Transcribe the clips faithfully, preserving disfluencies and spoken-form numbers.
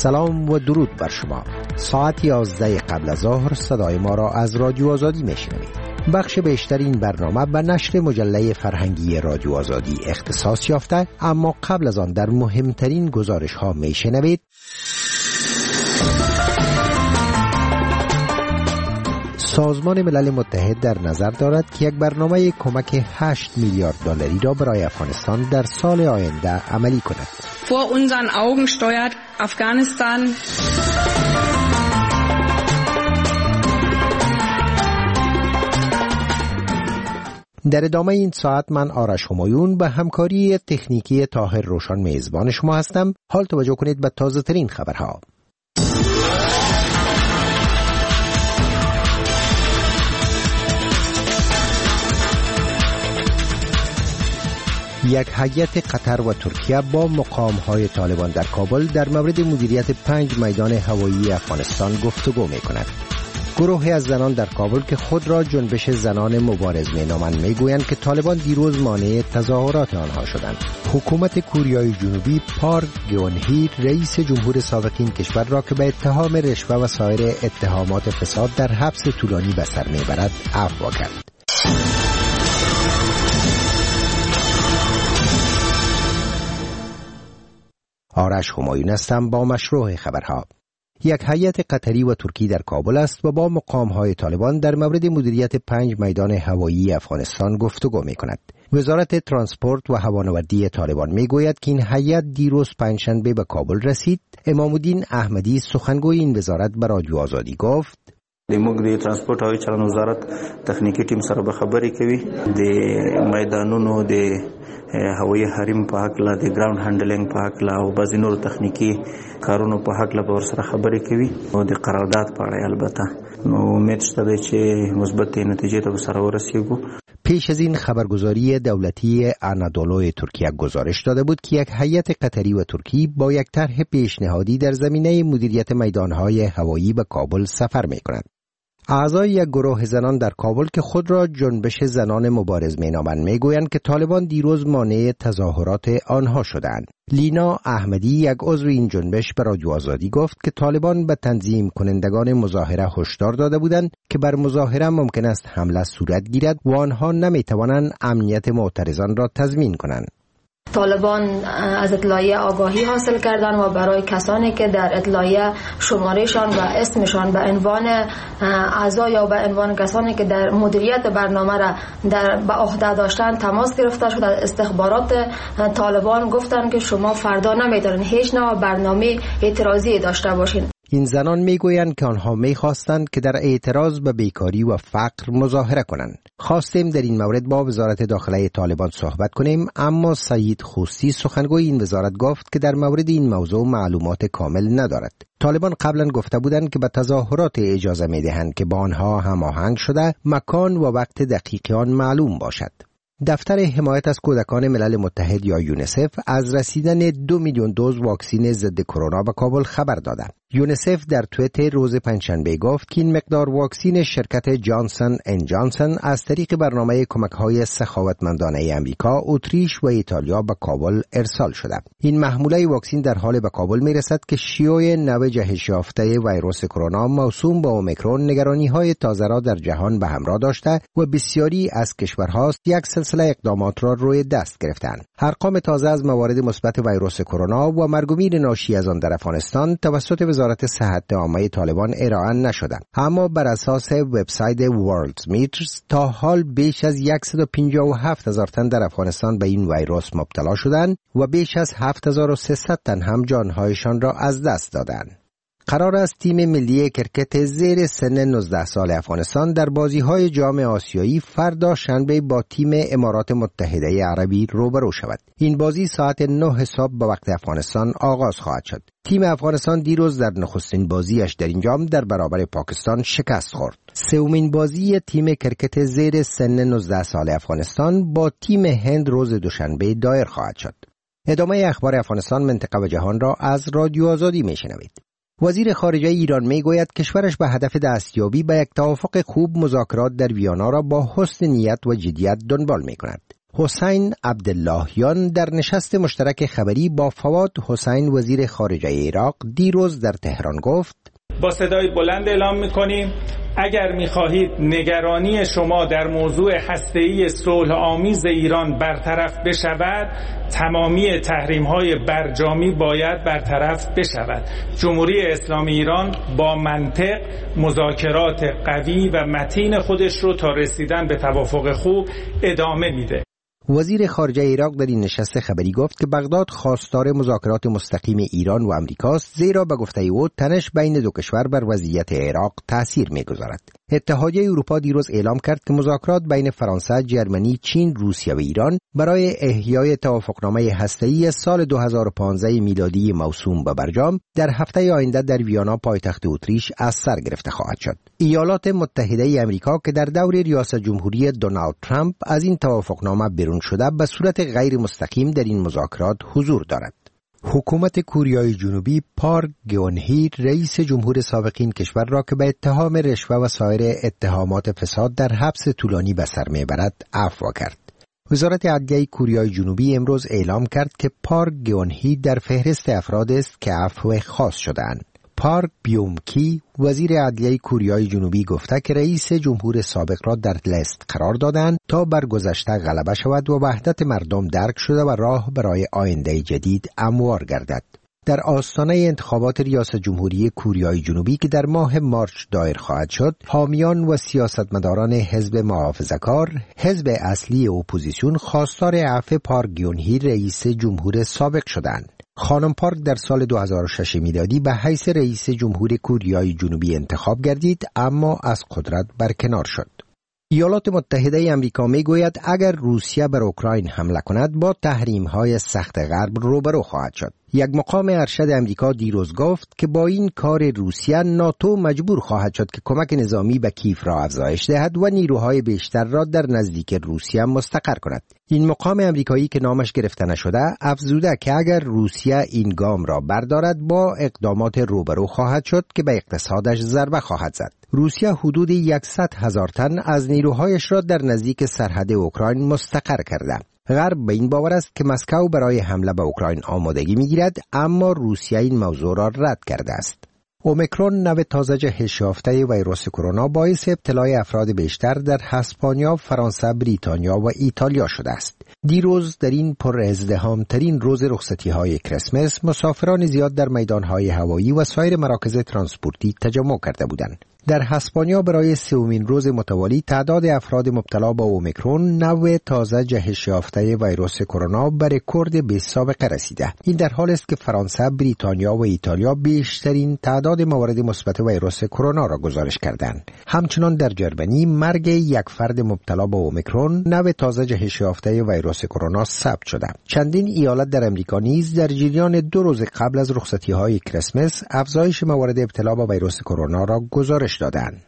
سلام و درود بر شما. ساعت یازده قبل از ظهر صدای ما را از رادیو آزادی میشنوید. بخش بیشتر این برنامه به نشر مجله فرهنگی رادیو آزادی اختصاص یافته، اما قبل از آن در مهمترین گزارش ها میشنوید. سازمان ملل متحد در نظر دارد که یک برنامه کمک هشت میلیارد دلاری را برای افغانستان در سال آینده عملی کند. Vor unseren Augen steuert Afghanistan در ادامه این ساعت من آرش همایون به همکاری تکنیکی طاهر روشن میزبان شما هستم. حال توجه کنید به تازه ترین خبرها. یک هیئت قطر و ترکیه با مقام‌های طالبان در کابل در مورد مدیریت پنج میدان هوایی افغانستان گفتگو می‌کند. گروهی از زنان در کابل که خود را جنبش زنان مبارز مینامند میگویند که طالبان دیروز مانع تظاهرات آنها شدند. حکومت کوریای جنوبی پارک گیون-هی رئیس جمهور سابق این کشور را که به اتهام رشوه و سایر اتهامات فساد در حبس طولانی به سر میبرد عفو کرد. آرش همایون هستم با مشروع خبرها. یک هیئت قطری و ترکی در کابل است و با مقام‌های طالبان در مورد مدیریت پنج میدان هوایی افغانستان گفتگو می‌کند. وزارت ترانسپورت و هوانوردی طالبان می‌گوید که این هیئت دیروز پنجشنبه به کابل رسید. امام الدین احمدی سخنگوی این وزارت به رادیو آزادی گفت: د موږ د ترانسپورت او چلن وزارت تخنیکی ټیم سره به خبرې کوي د میدانونو د هوایی حریم په حق لا د ګراوند هانډلینګ په حق لا او بعضی نور تخنیکی کارونو په حق لا به ورسره خبرې کوي او د قرارداد په اړه البته نو امید شته چې مثبت نتیجې ته سره ورسیږو. پیش از این خبرگزاری دولتی آنادولو ترکیه گزارش داده بود که یک هیئت قطری و ترکی با یک طرح پیشنهادی در زمینه مدیریت میدانهای هوایی به کابل سفر می‌کنند. اعضای یک گروه زنان در کابل که خود را جنبش زنان مبارز مینامند میگویند که طالبان دیروز مانع تظاهرات آنها شدند. لینا احمدی یک عضو این جنبش به رادیو آزادی گفت که طالبان به تنظیم کنندگان مظاهره هشدار داده بودند که بر مظاهره ممکن است حمله صورت گیرد و آنها نمیتوانند امنیت معترضان را تضمین کنند. طالبان از اطلاعیه آگاهی حاصل کردن و برای کسانی که در اطلاعیه شمارهشان و اسمشان به عنوان اعضا یا به عنوان کسانی که در مدیریت برنامه را در به عهده داشتن تماس گرفته شد، از استخبارات طالبان گفتن که شما فردا نمیتونید هیچ نوع برنامه اعتراضی داشته باشین. این زنان میگویند که آنها میخواستند که در اعتراض به بیکاری و فقر مظاهره کنند. خواستیم در این مورد با وزارت داخله طالبان صحبت کنیم، اما سعید خوستی سخنگوی این وزارت گفت که در مورد این موضوع معلومات کامل ندارد. طالبان قبلا گفته بودند که به تظاهرات اجازه میدهند که با آنها هماهنگ شده مکان و وقت دقیق آن معلوم باشد. دفتر حمایت از کودکان ملل متحد یا یونیسف از رسیدن دو میلیون دوز واکسن ضد کرونا به کابل خبر داده. یونیسف در توییتر روز پنجشنبه گفت که این مقدار واکسن شرکت جانسن اند جانسن از طریق برنامه کمک‌های سخاوتمندانه امریکا، اتریش و ایتالیا به کابل ارسال شده. این محموله واکسن در حال به کابل میرسد که شیوع نو جهش یافته ویروس کرونا موسوم به اومیکرون نگرانی‌های تازه را در جهان به همراه داشته و بسیاری از کشورها یک سلسله اقدامات را روی دست گرفتند. ارقام تازه از موارد مثبت ویروس کرونا و مرگ و میر ناشی از آن در افغانستان توسط وزارت صحت عامه طالبان ارائه نشده، اما بر اساس وبسایت ورلد میترز تا حال بیش از صد و پنجاه و هفت هزار تن در افغانستان به این ویروس مبتلا شدند و بیش از هفت هزار و سیصد تن هم جانهایشان را از دست دادند. قرار است تیم ملی کرکت زیر سن نوزده سال افغانستان در بازی‌های جام آسیایی فردا شنبه با تیم امارات متحده عربی روبرو شود. این بازی ساعت نه صبح به وقت افغانستان آغاز خواهد شد. تیم افغانستان دیروز در نخستین بازیش در این جام در برابر پاکستان شکست خورد. سومین بازی تیم کرکت زیر سن نوزده سال افغانستان با تیم هند روز دوشنبه دایر خواهد شد. ادامه اخبار افغانستان، منطقه و جهان را از رادیو آزادی میشنوید. وزیر خارجه ایران می گوید کشورش به هدف دستیابی به یک توافق خوب مذاکرات در ویانا را با حسن نیت و جدیت دنبال می کند. حسین عبداللهیان در نشست مشترک خبری با فواد حسین وزیر خارجه عراق دیروز در تهران گفت: با صدای بلند اعلام می‌کنیم اگر می‌خواهید نگرانی شما در موضوع هسته‌ای صلح آمیز ایران برطرف بشود، تمامی تحریم‌های برجامی باید برطرف بشود. جمهوری اسلامی ایران با منطق مذاکرات قوی و متین خودش رو تا رسیدن به توافق خوب ادامه میده. وزیر خارجه عراق در این نشست خبری گفت که بغداد خواستار مذاکرات مستقیم ایران و امریکاست، زیرا به گفته او تنش بین دو کشور بر وضعیت عراق تأثیر می‌گذارد. اتحادیه اروپا دیروز اعلام کرد که مذاکرات بین فرانسه، جرمنی، چین، روسیه و ایران برای احیای توافقنامه هسته‌ای سال دو هزار و پانزده میلادی موسوم به برجام در هفته آینده در ویانا پایتخت اتریش از سر گرفته خواهد شد. ایالات متحده آمریکا که در دور ریاست جمهوری دونالد ترامپ از این توافقنامه بیرون شده، به صورت غیر مستقیم در این مذاکرات حضور دارد. حکومت کوریای جنوبی پارک گئون-هی رئیس جمهور سابق این کشور را که به اتهام رشوه و سایر اتهامات فساد در حبس طولانی به سر میبرد عفو کرد. وزارت عدلیه کوریای جنوبی امروز اعلام کرد که پارک گئون-هی در فهرست افراد است که عفو خاص شده‌اند. پارک بیوم-کی وزیر عدلیه کوریای جنوبی گفته که رئیس جمهور سابق را در لیست قرار دادند تا بر گذشته غلبه شود و وحدت مردم درک شده و راه برای آینده جدید هموار گردد. در آستانه انتخابات ریاست جمهوری کوریای جنوبی که در ماه مارچ دایر خواهد شد، حامیان و سیاستمداران حزب محافظه‌کار، حزب اصلی اپوزیسیون، خواستار عفو پارک گئون-هی رئیس جمهور سابق شدند. خانم پارک در سال دو هزار و شش میلادی به حیث رئیس جمهور کوریای جنوبی انتخاب گردید، اما از قدرت برکنار شد. ایالات متحده آمریکا می گوید اگر روسیه بر اوکراین حمله کند با تحریم‌های سخت غرب روبرو خواهد شد. یک مقام ارشد آمریکا دیروز گفت که با این کار روسیه ناتو مجبور خواهد شد که کمک نظامی به کیف را افزایش دهد و نیروهای بیشتر را در نزدیک روسیه مستقر کند. این مقام آمریکایی که نامش گرفته نشده افزوده که اگر روسیه این گام را بردارد با اقدامات روبرو خواهد شد که به اقتصادش ضربه خواهد زد. روسیه حدود صد هزار تن از نیروهایش را در نزدیک سرحد اوکراین مستقر کرده. غرب به این باور است که مسکو برای حمله به اوکراین آمادگی می‌گیرد، اما روسیه این موضوع را رد کرده است. اومیکرون نوع تازه جهش یافته ویروس کرونا باعث ابتلای افراد بیشتر در اسپانیا، فرانسه، بریتانیا و ایتالیا شده است. دیروز در این پر ازدحام ترین روز رخصتی های کریسمس، مسافران زیاد در میدانهای هوایی و سایر مراکز ترانسپورتی تجمع کرده بودند. در اسپانیا برای سومین روز متوالی تعداد افراد مبتلا به اومیکرون نوع تازه جهش یافته ویروس کرونا به رکورد بی سابقه رسیده. این در حال است که فرانسه، بریتانیا و ایتالیا بیشترین تعداد موارد مثبت ویروس کرونا را گزارش کردند. همچنان در جرمنی مرگ یک فرد مبتلا به اومیکرون نوع تازه جهش یافته ویروس کرونا ثبت شده. چندین ایالت در امریکا نیز در جریان دو روز قبل از رخصتی‌های کریسمس افزایش موارد ابتلا به ویروس کرونا را گزارش دادند.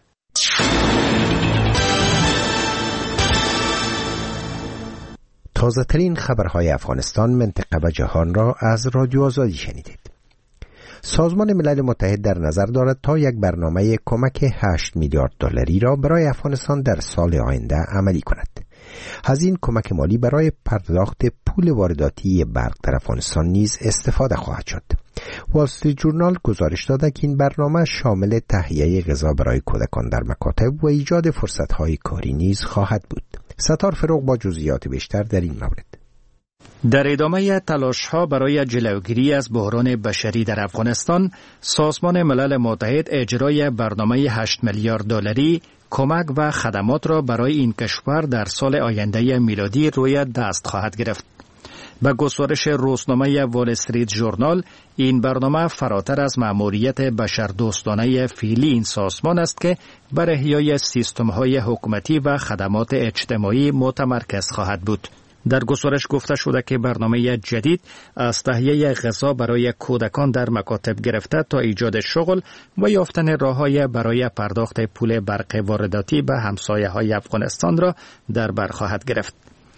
تازه ترین خبرهای افغانستان، منطقه و جهان را از رادیو آزادی شنیدید. سازمان ملل متحد در نظر دارد تا یک برنامه کمک هشت میلیارد دلاری را برای افغانستان در سال آینده عملی کند. از این کمک مالی برای پرداخت پول وارداتی برق در افغانستان نیز استفاده خواهد شد. وال استریت جورنال گزارش داده که این برنامه شامل تهیه غذا برای کودکان در مکاتب و ایجاد فرصت‌های کاری نیز خواهد بود. ستار فروغ با جزئیات بیشتر در این مورد. در ادامه تلاش‌ها برای جلوگیری از بحران بشری در افغانستان، سازمان ملل متحد اجرای برنامه هشت میلیارد دلاری کمک و خدمات را برای این کشور در سال آینده میلادی روی دست خواهد گرفت. به گزارش روزنامه وال استریت ژورنال، این برنامه فراتر از مأموریت بشردوستانه فعلی این سازمان است که بر احیای سیستم‌های حکومتی و خدمات اجتماعی متمرکز خواهد بود. در گزارش گفته شده که برنامه جدید از تهیه غذا برای کودکان در مکاتب گرفته تا ایجاد شغل و یافتن راه‌های برای پرداخت پول برق وارداتی به همسایه‌های افغانستان را در بر خواهد گرفت.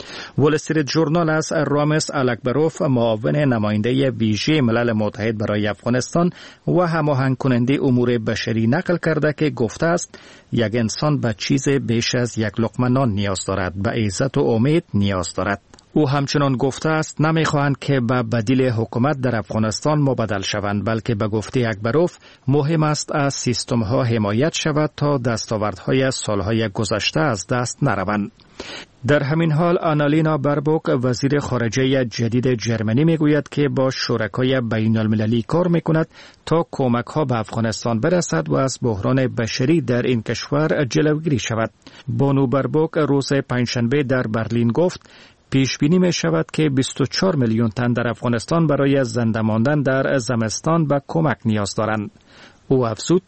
وال استریت ژورنال از رامز الکبروف، معاون نماینده ویژه ملل متحد برای افغانستان و هماهنگ کننده امور بشری نقل کرده که گفته است یک انسان به چیز بیش از یک لقمه نان نیاز دارد، به عزت و امید نیاز دارد. او همچنان گفته است نمیخواهند که به بدیل حکومت در افغانستان مبادل شوند، بلکه به گفته اکبروف مهم است از سیستم ها حمایت شود تا دستاوردهای سالهای گذشته از دست نروند. در همین حال آنالینا بربوک، وزیر خارجه جدید جرمنی، میگوید که با شرکای بین المللی کار میکند تا کمک ها به افغانستان برسد و از بحران بشری در این کشور جلوگیری شود. بانو بربوک روز پنجشنبه در برلین گفت پیش بینی می شود که بیست و چهار میلیون تن در افغانستان برای زنده ماندن در زمستان به کمک نیاز دارند. او افزود: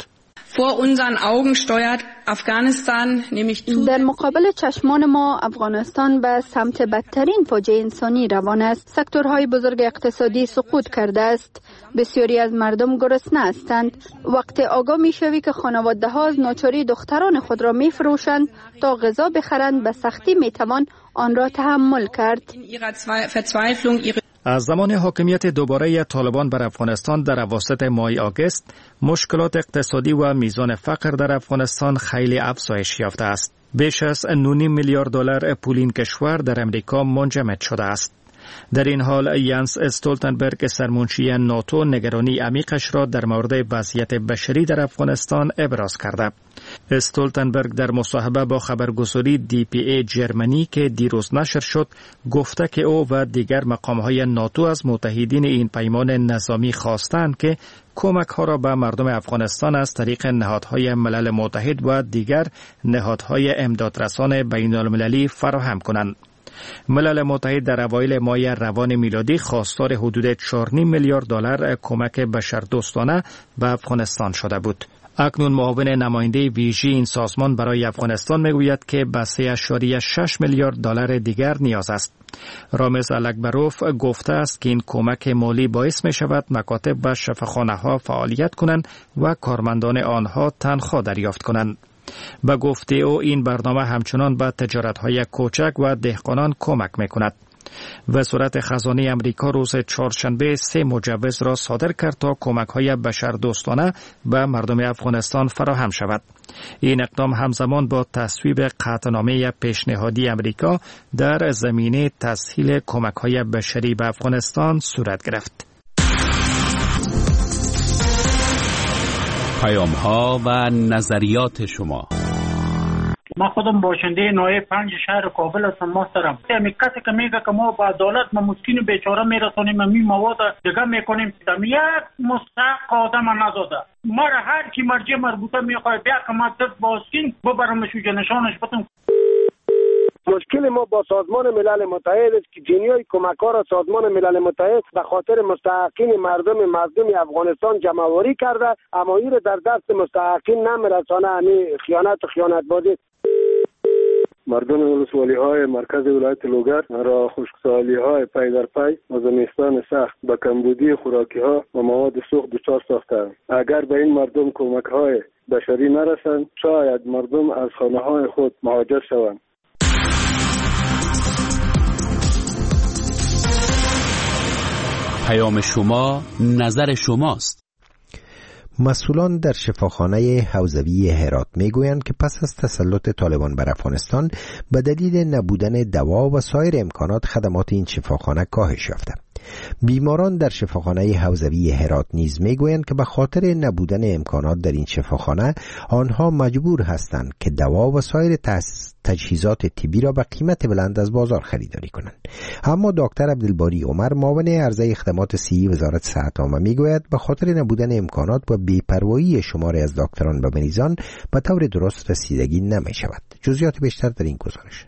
در مقابل چشمان ما افغانستان به سمت بدترین فاجعه انسانی روان است. سکتورهای بزرگ اقتصادی سقوط کرده است. بسیاری از مردم گرسنه هستند. وقتی آگاه می شوی که خانواده ها از ناچاری دختران خود را می فروشند تا غذا بخرند، به سختی می توان آن را تحمل کرد. از زمان حاکمیت دوباره طالبان بر افغانستان در اواسط ماه آگوست، مشکلات اقتصادی و میزان فقر در افغانستان خیلی افزایش یافته است. بیش از نه و نیم میلیارد دلار پول این کشور در امریکا منجمد شده است. در این حال یانس استولتنبرگ، سرمنشی ناتو، نگرانی عمیقش را در مورد وضعیت بشری در افغانستان ابراز کرده. استولتنبرگ در مصاحبه با خبرگزاری دی پی ای جرمنی که دیروز نشر شد گفته که او و دیگر مقامهای ناتو از متحدین این پیمان نظامی خواستند که کمک ها را به مردم افغانستان از طریق نهادهای ملل متحد و دیگر نهادهای امدادرسان بین المللی فراهم کنند. ملل متحد در اوایل ماه روان میلادی خواستار حدود چهار و نیم میلیارد دلار کمک بشردوستانه به افغانستان شده بود. اکنون معاون نماینده ویژه این سازمان برای افغانستان میگوید که به سه و شش میلیارد دلار دیگر نیاز است. رامز الکبروف گفته است که این کمک مالی باعث می شود مکاتب و شفاخانه ها فعالیت کنند و کارمندان آنها تنخواه دریافت کنند. به گفته او این برنامه همچنان به تجارت‌های کوچک و دهقانان کمک می‌کند. وزارت خزانه امریکا روز چهارشنبه سه مجوز را صادر کرد تا کمک‌های بشردوستانه به مردم افغانستان فراهم شود. این اقدام همزمان با تصویب قطعنامه پیشنهادی امریکا در زمینه تسهیل کمک‌های بشری به افغانستان صورت گرفت. پیام‌ها و نظریات شما. ما خودم باشنده نایب پنج شهر کابل هستم محترم. همین کسی که میگه که ما با عدالت ما مسکین بیچاره میرسونیم می مواد دیگه میکنیم، یک مستحق آدم نزاده. ما هر کی مرجع مربوطه میخواد بیا که ما دست باسکین ببرمش و جنشانش بتون. مشکل ما با سازمان ملل متحد است که جنیای کمک‌ها را سازمان ملل متحد به خاطر مستحقین مردم مظلوم افغانستان جمع‌آوری کرده، اما این در دست مستحقین نمیرسانه. همین خیانت و خیانتبازی. مردم ولسوالی‌های مرکز ولایت لوگر را خشکسالی‌های پی در پی و زمستان سخت به کمبودی خوراکی‌ها و مواد سوخت دچار ساختند. اگر به این مردم کمک‌های بشری نرسند، شاید مردم از خانه‌های خود مهاجر شوند. پیام شما، نظر شماست. مسئولان در شفاخانه حوزوی هرات میگویند که پس از تسلط طالبان بر افغانستان به دلیل نبودن دوا و سایر امکانات خدمات این شفاخانه کاهش یافته. بیماران در شفاخانه حوزوی هرات نیز میگویند که به خاطر نبودن امکانات در این شفاخانه آنها مجبور هستند که دوا و سایر تجهیزات طبی را به قیمت بلند از بازار خریداری کنند. اما دکتر عبدالباری عمر، معاون عرضه خدمات صحی وزارت صحت عامه، میگوید به خاطر نبودن امکانات و بی‌پروایی شماری از دکتران به مریضان به طور درست رسیدگی نمی شود. جزئیات بیشتر در این گزارش.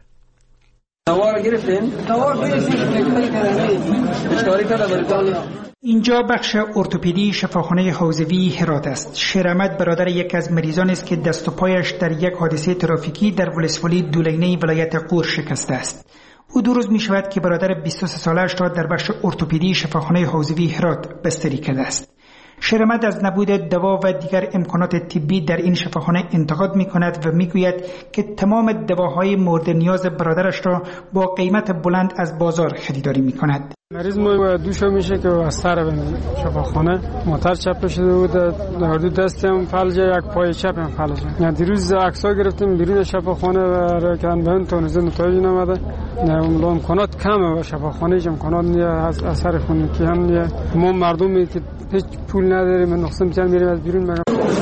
اینجا بخش ارتوپدی شفاخانه حوزوی هرات است. شیرآمد برادر یک از مریضان است که دست و پایش در یک حادثه ترافیکی در ولسوالی دولینه ولایت غور شکسته است. او دو روز می شود که برادر بیست و سه سالش را در بخش ارتوپدی شفاخانه حوزوی هرات بستری کرده است. شرمد از نبود دوا و دیگر امکانات طبی در این شفاخانه انتقاد می کند و می گوید که تمام دواهای مورد نیاز برادرش را با قیمت بلند از بازار خریداری می کند. مریض ما دوشو میشه که از سر شفاخانه موتور چپ شده بود، در دو دستم فلجه، یک پای چپم فلجه. یعنی دیروز عکس‌ها گرفتیم بیرون شفاخانه و کن به اون تونز نتایج نمیده. نه امکانات کمه و شفاخانه امکانات نیه از اثر خونی که هم نیه. ما مردمی که هیچ پول نداریم نقصان می‌چن میریم از بیرون.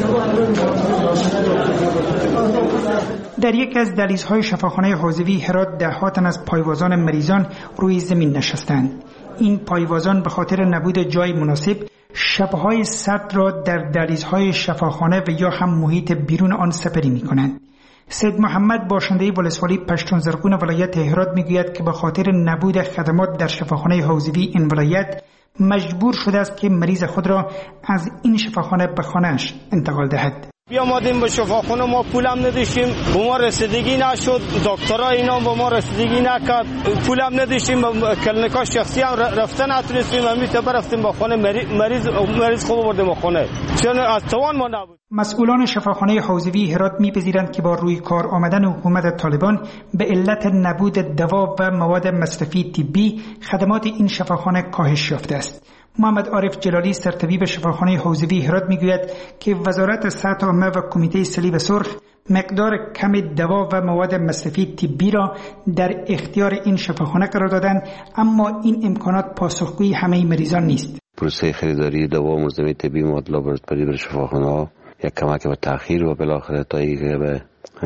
در یکی از دهلیزهای شفاخانه حوزوی هرات ده‌ها تن از پایوازان مریضان روی زمین نشستند. این پایوازان به خاطر نبود جای مناسب شب‌های سرد را در دهلیزهای شفاخانه و یا هم محیط بیرون آن سپری می‌کنند. سید محمد باشنده ولسوالی پشتون زرغون ولایت هرات میگوید که به خاطر نبود خدمات در شفاخانه حوزوی این ولایت مجبور شده است که مریض خود را از این شفاخانه به خانه‌اش انتقال دهد. بیا آمدیم به شفاخانه، ما پولم نداشتیم، به ما رسیدگی نشد، دکترها اینا به ما رسیدگی نکرد، پولم نداشتیم، کلینیکا شخصی هم رفتن نتونستیم، همین برفتیم به خانه مریض مریض خوب بردیم به خانه، چون از توان ما نبود. مسئولان شفاخانه حوزوی هرات می‌پذیرند که با روی کار آمدن حکومت طالبان به علت نبود دوا و مواد مصرفی طبی خدمات این شفاخانه کاهش یافته است. محمد عارف جلالی سرطبیب شفاخانه حوزوی هرات میگوید که وزارت صحت عامه و کمیته صلیب سرخ مقدار کم دوا و مواد مصرفی طبی را در اختیار این شفاخانه قرار دادند، اما این امکانات پاسخگوی همه مریضان نیست. پروسه خریداری دوا و مزدمه طبی مواد لابراتواری برای شفاخانه‌ها یک کمک به تأخیر و بالاخره تا اینکه به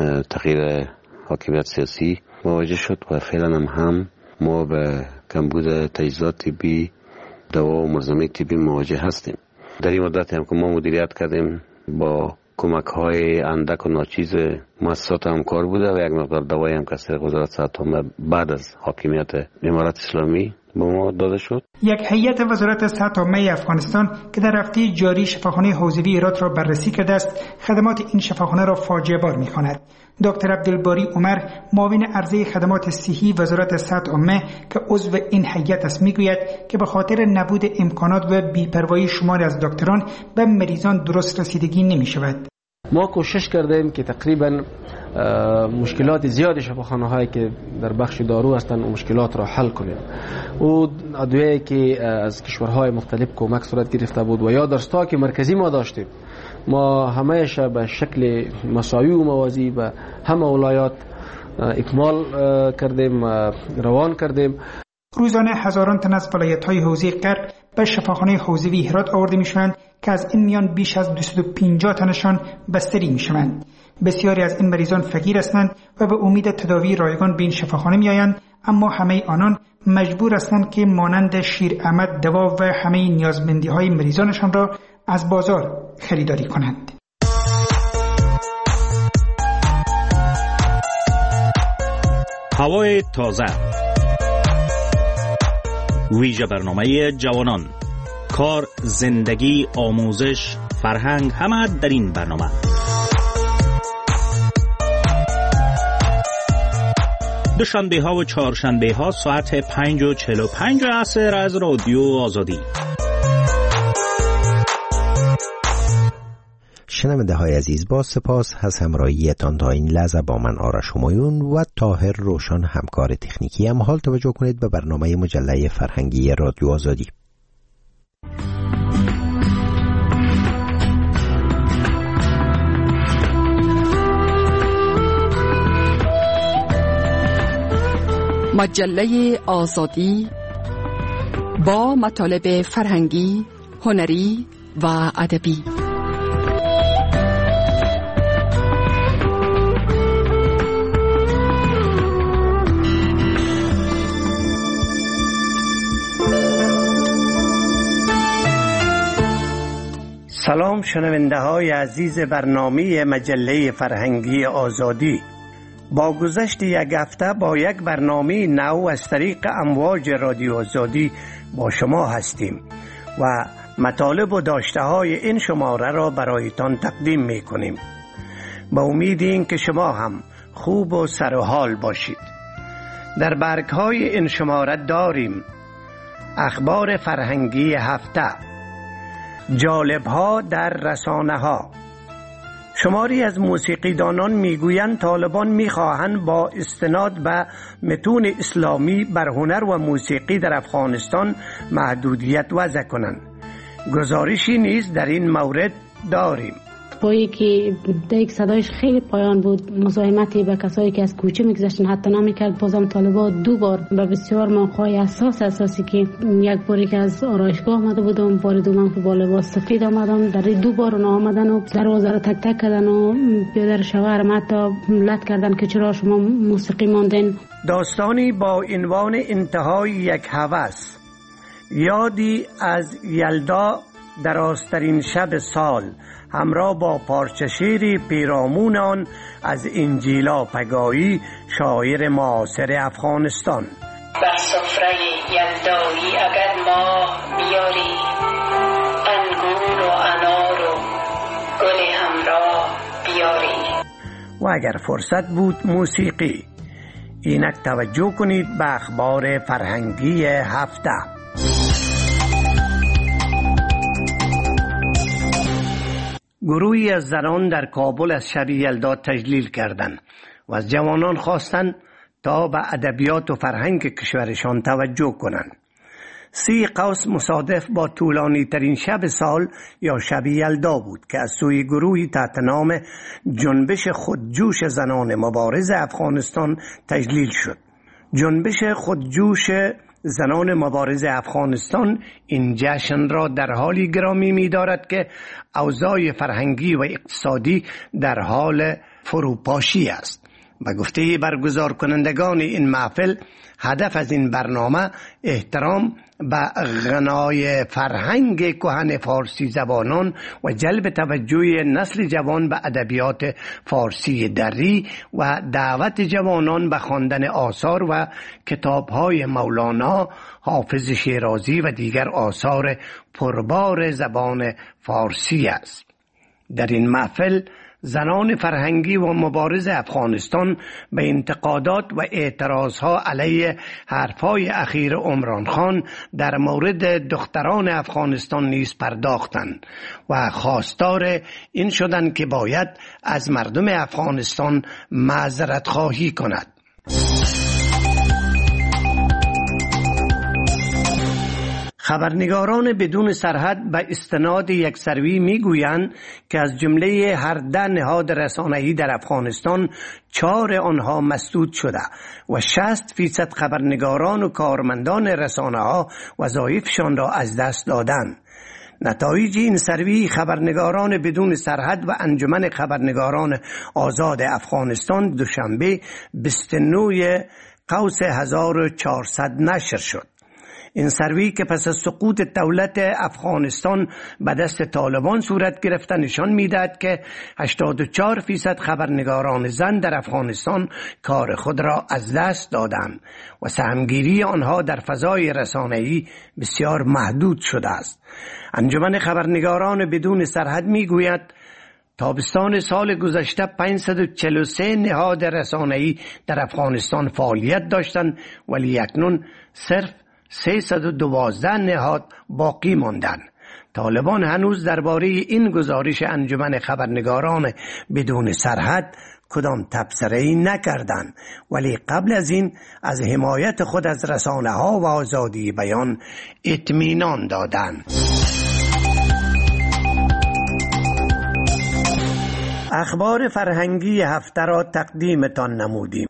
تغییر حاکمیت سیاسی مواجه شد و فعلا هم, هم ما به کمبود تجهیزات طبی دوا و مزدمه طبی مواجه هستیم. در این مدت هم که ما مدیریت کردیم با کمک های اندک و ناچیز مؤسسات همکار بوده و یک مقدار دوایی هم که از وزارت صحت عامه بعد از حاکمیت امارت اسلامی به ما داده شد. یک هیئت وزارت صحت عامه افغانستان که در هفته جاری شفاخانه حوزوی هرات را بررسی کرده است، خدمات این شفاخانه را فاجعه بار می‌خواند. دکتر عبدالباری عمر، معاون عرضه خدمات صحی وزارت صحت عامه که عضو این هیئت است، میگوید که به خاطر نبود امکانات و بی‌پروایی شماری از دکتران به مریضان درست رسیدگی نمی‌شود. ما کوشش کردیم که تقریبا مشکلات زیاد شفاخانه هایی که در بخش دارو هستند و مشکلات را حل کنیم. و ادویه‌ای که از کشورهای مختلف کمک صورت گرفته بود و یا در استاک مرکزی ما داشتیم، ما همیشه به شکل مساوی و موازی به همه ولایات اکمال کردیم، روان کردیم. روزانه هزاران تن از ولایت‌های حوزه غرب به شفاخانه حوزوی هرات آورده می‌شوند که از این میان بیش از دویست و پنجاه تنشان بستری می‌شوند. بسیاری از این مریضان فقیر هستند و به امید تداوی رایگان به این شفاخانه می‌آیند، اما همه آنان مجبور هستند که مانند شیر احمد دوا و همه نیازمندی‌های مریضانشان را از بازار خریداری کنند. هوای تازه، ویژه برنامه جوانان، کار، زندگی، آموزش، فرهنگ، همه در این برنامه. دوشنبه ها و چهارشنبه ها ساعت پنج و چهل و پنج عصر از رادیو آزادی. شنونده های عزیز، با سپاس از همراهیتان تا این لحظه با من آرش همایون و طاهر روشن همکار تکنیکی هم. حال توجه کنید به برنامه مجله فرهنگی رادیو آزادی. مجله آزادی با مطالب فرهنگی، هنری و ادبی. سلام شنونده های عزیز برنامه مجله فرهنگی آزادی. با گذشت یک هفته با یک برنامه نو از طریق امواج رادیو آزادی با شما هستیم و مطالب و داشته های این شماره را برایتان تقدیم می کنیم. با امید این که شما هم خوب و سر و حال باشید. در برگ های این شماره داریم اخبار فرهنگی هفته، جالب‌ها در رسانه‌ها. شماری از موسیقیدانان میگویند طالبان میخواهند با استناد به متون اسلامی بر هنر و موسیقی در افغانستان محدودیت وضع کنند. گزارشی نیز در این مورد داریم. پایی که یک صدایش خیلی پایان بود، مزاحمتی به کسایی که از کوچه میگذشتن حتی نمیکرد. بازم طالبان دو بار به بسیار موقعی اساس اساسی که یک باری که از آرایشگاه آمده بودم، بار دوم که با لباس سفید آمدم، در دو بار اونا آمدن و دروازه رو تک تک کردن و پیاده شوهرم حتی لط کردن که چرا شما موسیقی ماندین. داستانی با عنوان انتهای یک هوس، یادی از یلدا در آسترین شب سال همراه با پارچه شعری پیرامون آن از انجیلا پگایی، شاعر معاصر افغانستان. بر سفره یلدایی اگر ما بیاری، انگور و انار و گل همراه بیاری. و اگر فرصت بود موسیقی. اینک توجه کنید به اخبار فرهنگی هفته. گروهی از زنان در کابل از شب یلدا تجلیل کردند و از جوانان خواستند تا به ادبیات و فرهنگ کشورشان توجه کنند. سی قوس مصادف با طولانی ترین شب سال یا شب یلدا بود که از سوی گروهی تحت نام جنبش خودجوش زنان مبارز افغانستان تجلیل شد. جنبش خودجوش زنان مبارز افغانستان این جشن را در حالی گرامی می دارد که اوضاع فرهنگی و اقتصادی در حال فروپاشی است. به گفته برگزار کنندگان این محفل، هدف از این برنامه احترام به غنای فرهنگ کهن فارسی زبانان و جلب توجه نسل جوان به ادبیات فارسی دری و دعوت جوانان به خواندن آثار و کتاب‌های مولانا، حافظ شیرازی و دیگر آثار پربار زبان فارسی است. در این محفل زنان فرهنگی و مبارز افغانستان به انتقادات و اعتراضها علیه حرفهای اخیر عمران خان در مورد دختران افغانستان نیز پرداختند و خواستار این شدند که باید از مردم افغانستان معذرت خواهی کند. خبرنگاران بدون سرحد به استناد یک سروی میگویند که از جمله هر ده نهاد رسانه‌ای در افغانستان چهار آنها مسدود شده و شصت فیصد خبرنگاران و کارمندان رسانه‌ها وظایفشان را از دست دادند. نتایج این سروی خبرنگاران بدون سرحد و انجمن خبرنگاران آزاد افغانستان دوشنبه بیست و نه قوس هزار و چهارصد نشر شد. این سروی که پس از سقوط دولت افغانستان به دست طالبان صورت گرفته نشان می‌دهد که هشتاد و چهار فیصد خبرنگاران زن در افغانستان کار خود را از دست دادند و سهمگیری آنها در فضای رسانه‌ای بسیار محدود شده است. انجمن خبرنگاران بدون سرحد می‌گوید تابستان سال گذشته پانصد و چهل و سه نهاد رسانه‌ای در افغانستان فعالیت داشتند ولی اکنون صرف سیصد و دوازده نهاد باقی ماندند. طالبان هنوز درباره این گزارش انجمن خبرنگاران بدون سرحد کدام تبصره‌ای نکردند ولی قبل از این از حمایت خود از رسانه‌ها و آزادی بیان اطمینان دادند. اخبار فرهنگی هفته را تقدیمتان نمودیم.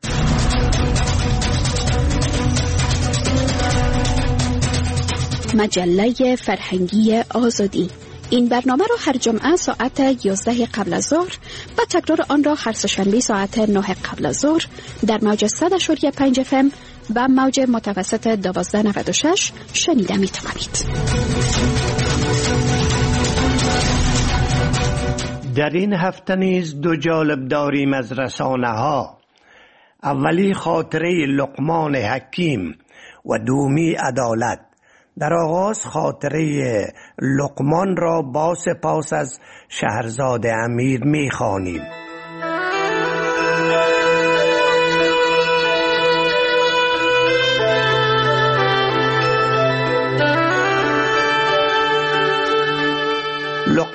مجله فرهنگی آزادی. این برنامه را هر جمعه ساعت یازده قبل از ظهر و تکرار آن را هر سه‌شنبه ساعت نه قبل از ظهر در موج صد و پنج اف ام و موج متوسط دوازده نود و شش شنیده می توانید. در این هفته نیز دو جالب داریم از رسانه ها. اولی خاطره لقمان حکیم و دومی عدالت. در آغاز خاطره لقمان را با سپاس از شهرزاد امیر می خوانیم.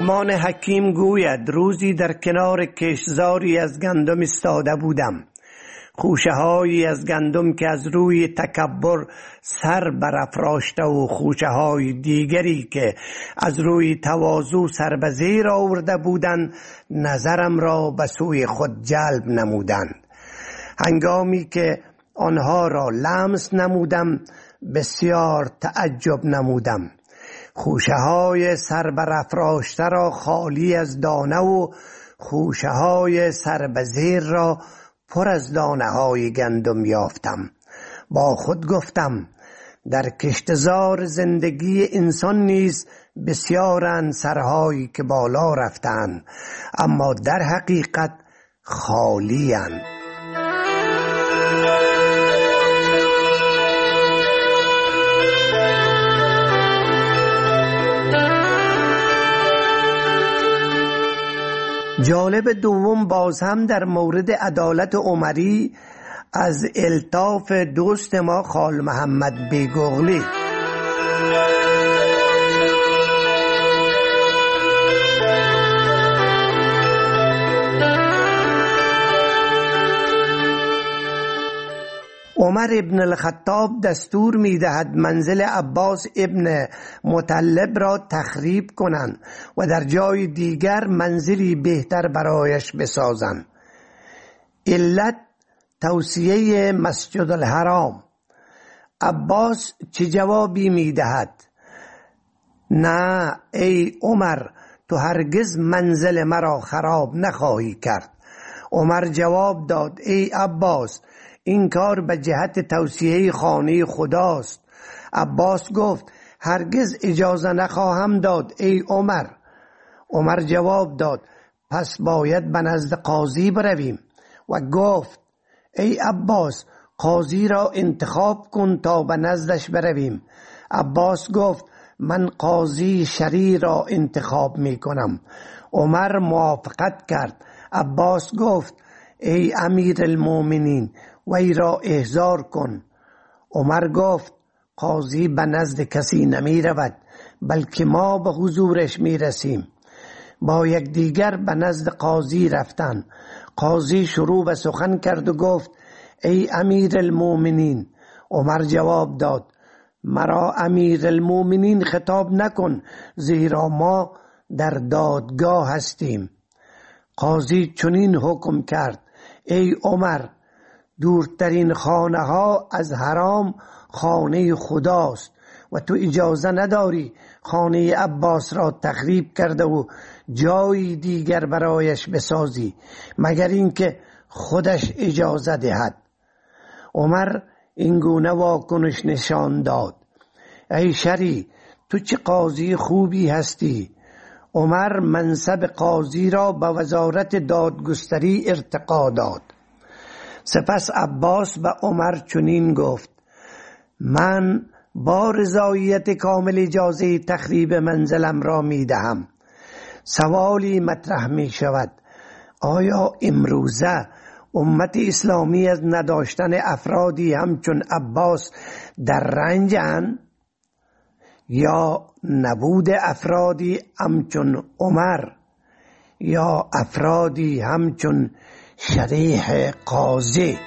رحمان حکیم گوید روزی در کنار کشتزاری از گندم ایستاده بودم. خوشه هایی از گندم که از روی تکبر سر برافراشته و خوشه های دیگری که از روی تواضع سر به زیر آورده بودند نظرم را به سوی خود جلب نمودند. هنگامی که آنها را لمس نمودم بسیار تعجب نمودم. خوشه های سر برافراشته را خالی از دانه و خوشه های سر به زیر را پر از دانه های گندم یافتم. با خود گفتم در کشتزار زندگی انسان نیز بسیارند سرهایی که بالا رفتند اما در حقیقت خالی‌اند. جالب دوم باز هم در مورد عدالت عمری از الطاف دوست ما خال محمد بیگوغلی. عمر ابن الخطاب دستور می دهد منزل عباس ابن مطلب را تخریب کنند و در جای دیگر منزلی بهتر برایش بسازند. علت توسعه مسجد الحرام. عباس چه جوابی می دهد؟ نه ای عمر، تو هرگز منزل مرا خراب نخواهی کرد. عمر جواب داد ای عباس، این کار به جهت توسعه خانه خداست. عباس گفت هرگز اجازه نخواهم داد ای عمر. عمر جواب داد پس باید به نزد قاضی برویم و گفت ای عباس قاضی را انتخاب کن تا به نزدش برویم. عباس گفت من قاضی شرعی را انتخاب می کنم. عمر موافقت کرد. عباس گفت ای امیر المؤمنین وی را احضار کن. عمر گفت قاضی به نزد کسی نمی رود بلکه ما به حضورش می رسیم. با یک دیگر به نزد قاضی رفتن. قاضی شروع به سخن کرد و گفت ای امیر المؤمنین. عمر جواب داد مرا امیر المؤمنین خطاب نکن زیرا ما در دادگاه هستیم. قاضی چنین حکم کرد ای عمر، دورترین خانه ها از حرام خانه خداست و تو اجازه نداری خانه عباس را تخریب کرده و جای دیگر برایش بسازی مگر اینکه خودش اجازه دهد. عمر اینگونه واکنش نشان داد ای شری، تو چه قاضی خوبی هستی. عمر منصب قاضی را به وزارت دادگستری ارتقا داد. سپس عباس به عمر چنین گفت من با رضایت کامل اجازه تخریب منزلم را می دهم. سوالی مطرح می شود آیا امروزه امت اسلامی از نداشتن افرادی همچون عباس در رنجند یا نبود افرادی همچون عمر یا افرادی همچون شریح قاضی؟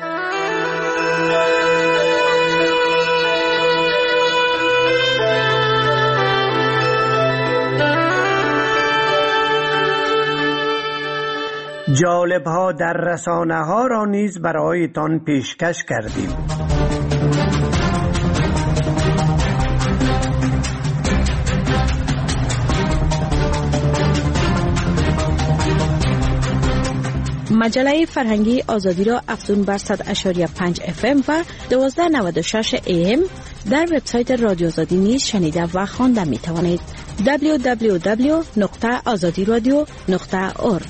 جالب ها در رسانه ها را نیز برایتان پیشکش کردیم. مجله فرهنگی آزادی را افزون بر صد و پنج اف ام و دویست و نود و شش ای ام در وبسایت رادیو آزادی نیز شنیده و خوانده می توانید. دبلیو دبلیو دبلیو نقطه آزادی رادیو نقطه اورگ.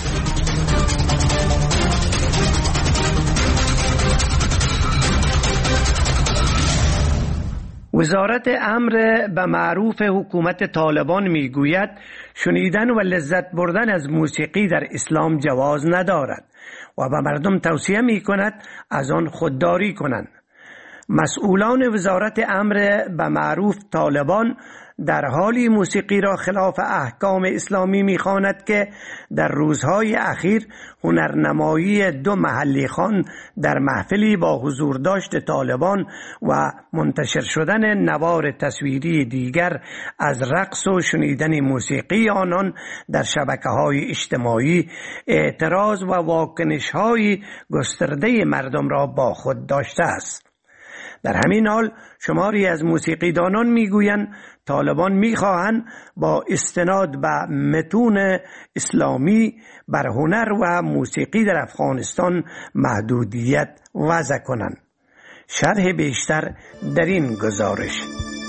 وزارت امر به معروف حکومت طالبان میگوید شنیدن و لذت بردن از موسیقی در اسلام جواز ندارد و به مردم توصیه می کند از آن خودداری کنند. مسئولان وزارت امر به معروف طالبان در حالی موسیقی را خلاف احکام اسلامی می‌خواند که در روزهای اخیر هنرنمایی دو محلی خوان در محفلی با حضور داشت طالبان و منتشر شدن نوار تصویری دیگر از رقص و شنیدن موسیقی آنان در شبکه‌های اجتماعی اعتراض و واکنش‌های گسترده مردم را با خود داشته است. در همین حال شماری از موسیقیدانان میگویند طالبان میخواهند با استناد به متون اسلامی بر هنر و موسیقی در افغانستان محدودیت وضع کنند. شرح بیشتر در این گزارش.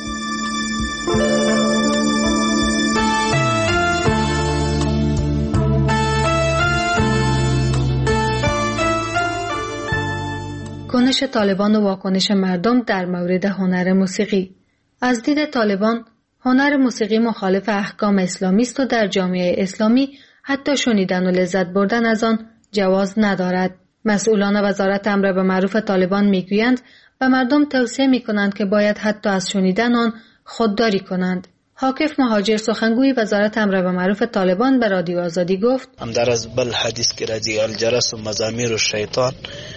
کنش طالبان و واکنش مردم در مورد هنر موسیقی. از دید طالبان هنر موسیقی مخالف احکام اسلامی است و در جامعه اسلامی حتی شنیدن و لذت بردن از آن جواز ندارد. مسئولان وزارت امر به معروف طالبان میگویند و مردم توصیه میکنند که باید حتی از شنیدن آن خودداری کنند. حاکف مهاجر سخنگوی وزارت امر به معروف طالبان به رادیو آزادی گفت: در از بل حدیث که راځي الجرس و مزامیر و شیطان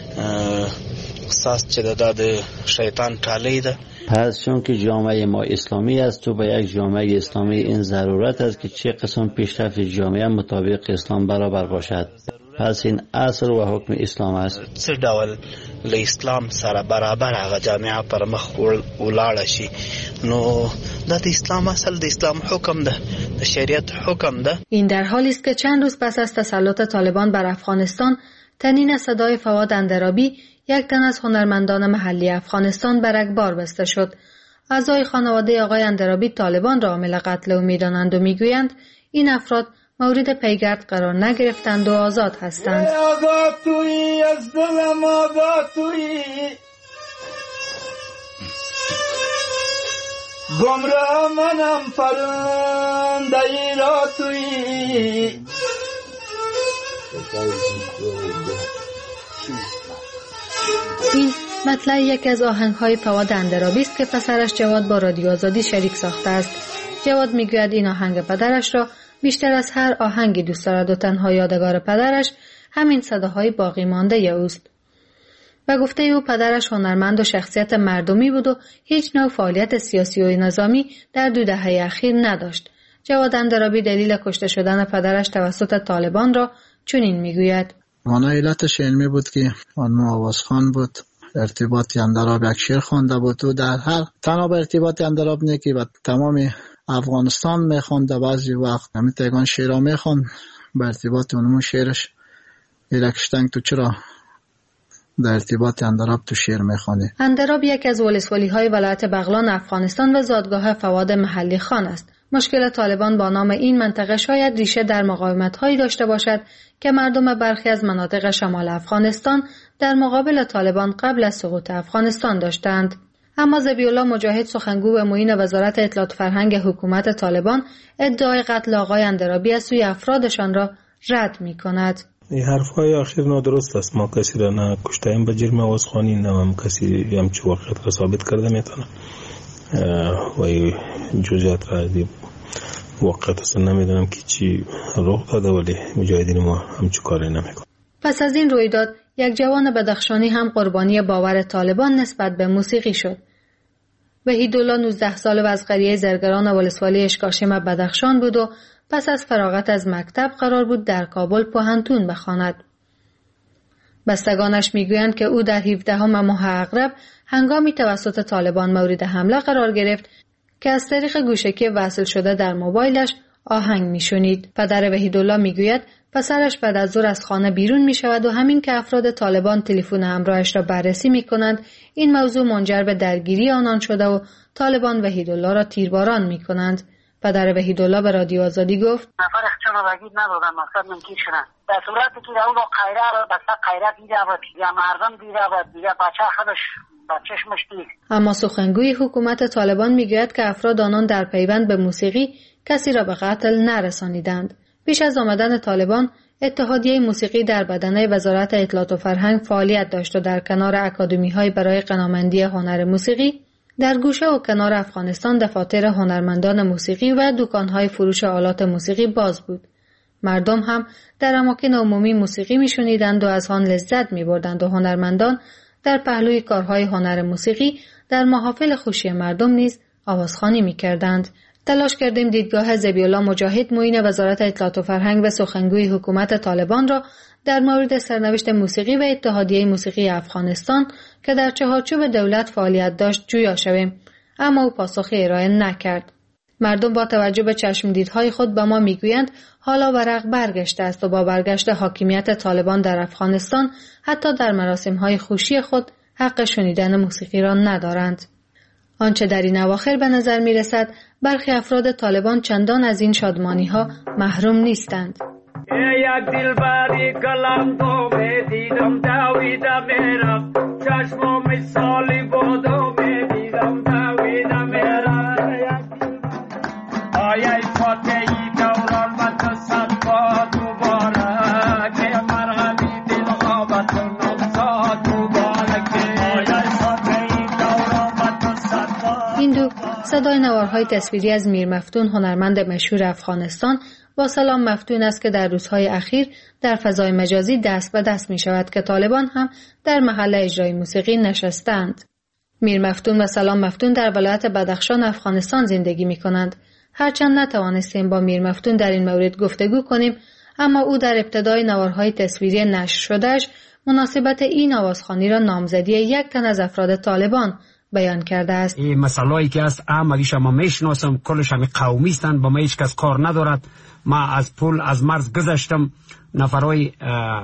ساز چې د شیطان ټالی ده. پس چون که جامعه ما اسلامی است و به یک جامعه اسلامی این ضرورت است که چه قسم پیشرفت جامعه مطابق اسلام برابر باشد. پس این اصل و حکم اسلام است. څه ډول له اسلام سره برابر هغه جامعه پر مخ ولاړ شي. نو د اسلام اصل د اسلام حکم ده، د شریعت حکم ده. این در حالی است که چند روز پس از تسلط طالبان بر افغانستان تنین صدای فواد اندرابی، یک تن از هنرمندان محلی افغانستان، برگبار بسته شد. اعضای خانواده آقای اندرابی طالبان را عامل قتل او می‌دانند و میگویند این افراد مورد پیگرد قرار نگرفتند و آزاد هستند. آزاد تویی از دلم، آزاد تویی گمراه منم، پرنده ای را تویی. این مطلع یک از آهنگ‌های فواد اندرابی است که پسرش جواد با رادیو آزادی شریک ساخته است. جواد میگوید این آهنگ پدرش را بیشتر از هر آهنگی دوست دارد و تنها یادگار پدرش همین صداهای باقی مانده اوست. و گفته او پدرش هنرمند و شخصیت مردمی بود و هیچ نوع فعالیت سیاسی و نظامی در دو دهه اخیر نداشت. جواد اندرابی دلیل کشته شدن پدرش توسط طالبان را چنین میگوید: آن علتش علمی بود که آن آوازخوان بود، ارتباطی اندراب یک شعر خوانده بود و در هر تنها به ارتباط اندراب نه که و تمام افغانستان میخوانده، بعضی وقت همین تگان شعرها میخوان به ارتباط اونمون شعرش ایرکشتنگ تو چرا در ارتباط اندراب تو شعر میخوانه. اندراب یک از ولسوالی های ولایت بغلان افغانستان و زادگاه فواد محلی خان است. مشکل طالبان با نام این منطقه شاید ریشه در مقاومت هایی داشته باشد که مردم برخی از مناطق شمال افغانستان در مقابل طالبان قبل از سقوط افغانستان داشتند. اما ذبیح‌الله مجاهد، سخنگو و معین وزارت اطلاعات فرهنگ حکومت طالبان، ادعای قتل آقای اندرابی از سوی افرادشان را رد می‌کند. این حرف‌های اخیر نادرست است. ما کسی را نه کشتیم به جرم آوازخوانی، نه هم کسی همچه واقعیت را ثابت کرده میتونه و جزئیات را از واقعیت اصلا نمیدونم که چی رخ داده، ولی مجاهدین ما همچه کاری نمیکنه. پس از این رویداد یک جوان بدخشانی هم قربانی باور طالبان نسبت به موسیقی شد. وحیدالله نوزده ساله و از قریه زرگران ولسوالی اشکاشم بدخشان بود و پس از فراغت از مکتب قرار بود در کابل پوهنتون بخواند. بستگانش میگویند که او در هفدهم ماه اغرب هنگامی توسط طالبان مورد حمله قرار گرفت که از طریق گوشکی وصل شده در موبایلش آهنگ میشنید. پدر وحیدالله میگوید پسرش بعد از ظهر از خانه بیرون می شود و همین که افراد طالبان تلفن همراهش را بررسی می کنند، این موضوع منجر به درگیری آنان شده و طالبان وحیدالله را تیرباران می کنند. پدر وحیدالله به رادیو آزادی گفت: نفر اخچان را بگید ندادن، مقصد منکیر شدن. در صورتی که اون را قیره را بسته قیره دیده بود یا مردم دیده بود دیگه بچه خودش بچهش مشتید. اما سخنگوی حکومت طالبان می گوید که افراد آنان در پیوند به موسیقی کسی را به قتل نرسانیدند. پیش از آمدن طالبان اتحادیه موسیقی در بدنه وزارت اطلاعات و فرهنگ فعالیت داشت و در کنار اکادمی‌های برای غنامندی هنر موسیقی در گوشه و کنار افغانستان دفاتر هنرمندان موسیقی و دکان‌های فروش آلات موسیقی باز بود. مردم هم در اماکن عمومی موسیقی می‌شنیدند و از آن لذت می‌بردند و هنرمندان در پهلوی کارهای هنر موسیقی در محافل خوشی مردم نیز آوازخوانی می‌کردند. تلاش کردیم دیدگاه ذبی‌الله مجاهد معین وزارت اطلاعات و فرهنگ و سخنگوی حکومت طالبان را در مورد سرنوشت موسیقی و اتحادیه موسیقی افغانستان که در چهارچوب دولت فعالیت داشت جویا شویم، اما او پاسخی ارائه نکرد. مردم با توجه به چشمدیدهای خود به ما میگویند حالا ورق برگشته است و با برگشت حاکمیت طالبان در افغانستان حتی در مراسم‌های خوشی خود حق شنیدن موسیقی را ندارند. آنچه در این اواخر به نظر می رسد برخی افراد طالبان چندان از این شادمانی ها محروم نیستند. یک دلبری کلم تو می دیدم دویدم میرم چشم و مثالی بود و می دیدم دویدم میرم آیه فاتحی دوران و تصدبا دوباره که مرغمی دل غابت و نبزا دوباره که آیه فاتحی دوران و تصدبا. این دو صدای نوارهای تصویری از میر مفتون هنرمند مشهور افغانستان با سلام مفتون است که در روزهای اخیر در فضای مجازی دست به دست می شود که طالبان هم در محل اجرای موسیقی نشستند. میر مفتون و سلام مفتون در ولایت بدخشان افغانستان زندگی می کنند. هرچند نتوانستیم با میر مفتون در این مورد گفتگو کنیم، اما او در ابتدای نوارهای تصویری نشر شدهش مناسبت این آوازخوانی را نامزدی یک تن از افراد طالبان بیان کرده است. این مسائلی که است همگیش ما میشناسم، کلش هم قومی هستند، با ما هیچ کس کار ندارد. ما از پول از مرز گذشتم، نفرای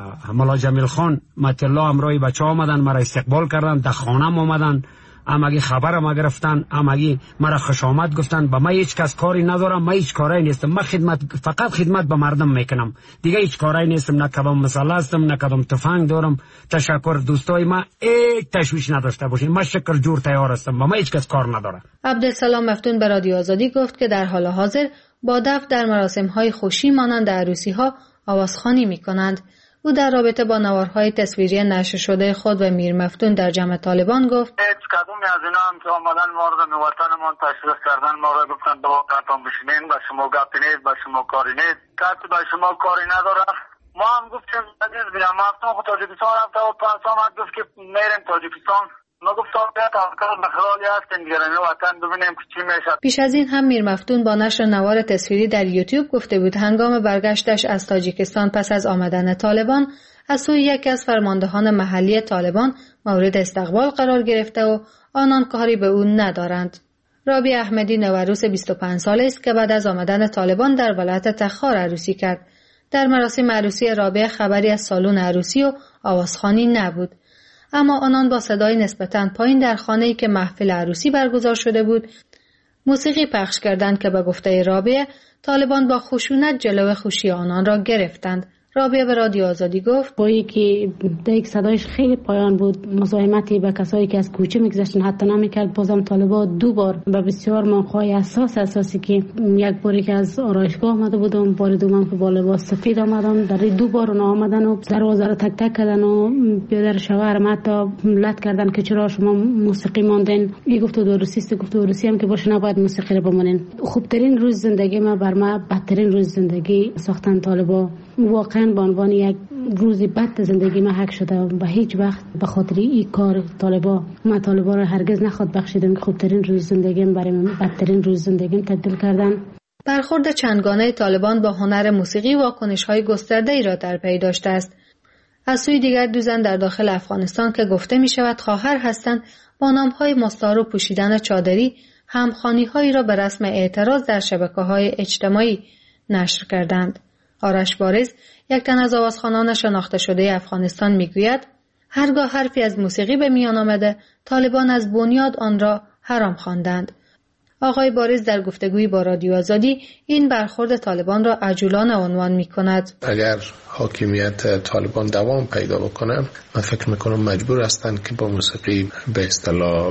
ملا جمیل خان مت الله امرای بچه آمدن مرا استقبال کردن، در خانم آمدن، همگی خبر ما گرفتن، همگی مرا خوش آمد گفتن. با ما هیچ کس کاری ندارم، ما هیچ کاری نیستم، ما خدمت فقط خدمت به مردم میکنم، دیگه هیچ کاری نیستم، نه کدام مسئله هستم، نه کدام تفنگ دارم. تشکر دوستای ما، ای تشویش نداشته باشین، ما شکر جور تیار هستم، با ما هیچ کس کار نداره. عبدالسلام مفتون به رادیو آزادی گفت که در حال حاضر با دف در مراسم‌های خوشی مانند عروسی‌ها آوازخوانی می‌کنند. او در رابطه با نوارهای تصویری نشر شده خود و میر مفتون در جمع طالبان گفت: هیچ کدومی از اینا هم که آمدن ما رو به وطنمان تشریف کردن، ما رو گفتن به وطنتان بشینین، به شما گپی نیست، به شما کاری نیست، کسی به شما کاری نداره. ما هم گفتیم عزیز بینم مفتون خود تاجیکستان رفته و پنج سال گفت که میریم تاجیکستان. ما گفتم بیاد تفکر بخرالی هستیم دیگه رمی وطن ببینیم که چی میشه. پیش از این هم میر مفتون با نشر نوار تصویری در یوتیوب گفته بود هنگام برگشتش از تاجیکستان پس از آمدن طالبان از سوی یکی از فرماندهان محلی طالبان مورد استقبال قرار گرفته و آنان کاری به او ندارند. رابی احمدی نوروز بیست و پنج ساله است که بعد از آمدن طالبان در ولایت تخار عروسی کرد. در مراسم عروسی رابی خبری از سالن عروسی و آوازخوانی نبود، اما آنان با صدای نسبتاً پایین در خانه‌ای که محفل عروسی برگزار شده بود موسیقی پخش کردند که به گفته رابعه طالبان با خشونت جلو خوشی آنان را گرفتند. رابعه به رادیو آزادی گفت: با اینکه یک صدایش خیلی پایان بود، مزاحمتی به کسایی که از کوچه میگذشتن حتی نمیکرد، بازم طالبان دو بار به بسیار موقعی اساس اساسی که یک باری که از آرایشگاه آمده بودم، بار دوم که با لباس سفید آمدم، در دو بار اونا آمدن و دروازه رو تک تک کردن و بیادر شوهرم حتی لط کردن که چرا شما موسیقی ماندین. این گفت دو روسی است، گفت دو روسی هم که باشه نباید موسیقی رو بمونین. خوبترین روز زندگی ما بر ما بدترین روز زندگی ساختن طالبان. واقعا به عنوان یک روزی بد زندگی ما حق شده و هیچ وقت به خاطر این کار طالبا ما طالبا رو هرگز نخواد بخشیدم که خوبترین روز زندگیم برای من بدترین روز زندگیم تبدیل کردن. برخورد چندگانه طالبان با هنر موسیقی واکنش‌های گسترده‌ای را در پی داشته است. از سوی دیگر دو زن در داخل افغانستان که گفته می شود خواهر هستند با نام‌های مستعار و پوشیدن چادری همخوانی‌هایی را به رسم اعتراض در شبکه‌های اجتماعی نشر کردند. آرش بارز، یک تن از آوازخوانان شناخته شده افغانستان میگوید هرگاه حرفی از موسیقی به میان آمده طالبان از بنیاد آن را حرام خواندند. آقای بارز در گفتگویی با رادیو آزادی این برخورد طالبان را عجولانه عنوان می کند. اگر حاکمیت طالبان دوام پیدا بکنه من فکر میکنم مجبور هستند که با موسیقی به اصطلاح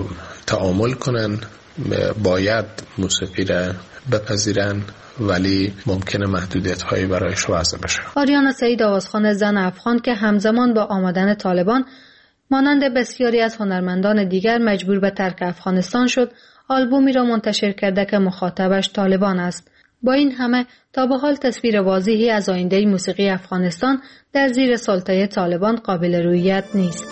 تعامل کنن، باید موسیقی را بپذیرن، ولی ممکنه محدودیت هایی برایش وضع بشه. آریانا سعید آوازخوان زن افغان که همزمان با آمدن طالبان مانند بسیاری از هنرمندان دیگر مجبور به ترک افغانستان شد، آلبومی را منتشر کرده که مخاطبش طالبان است. با این همه تا به حال تصویر واضحی از آینده موسیقی افغانستان در زیر سلطه طالبان قابل رویت نیست.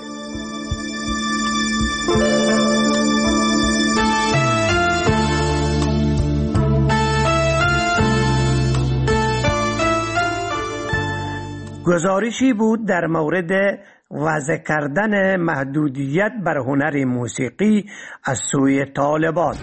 گزارشی بود در مورد وضع کردن محدودیت بر هنر موسیقی از سوی طالبان.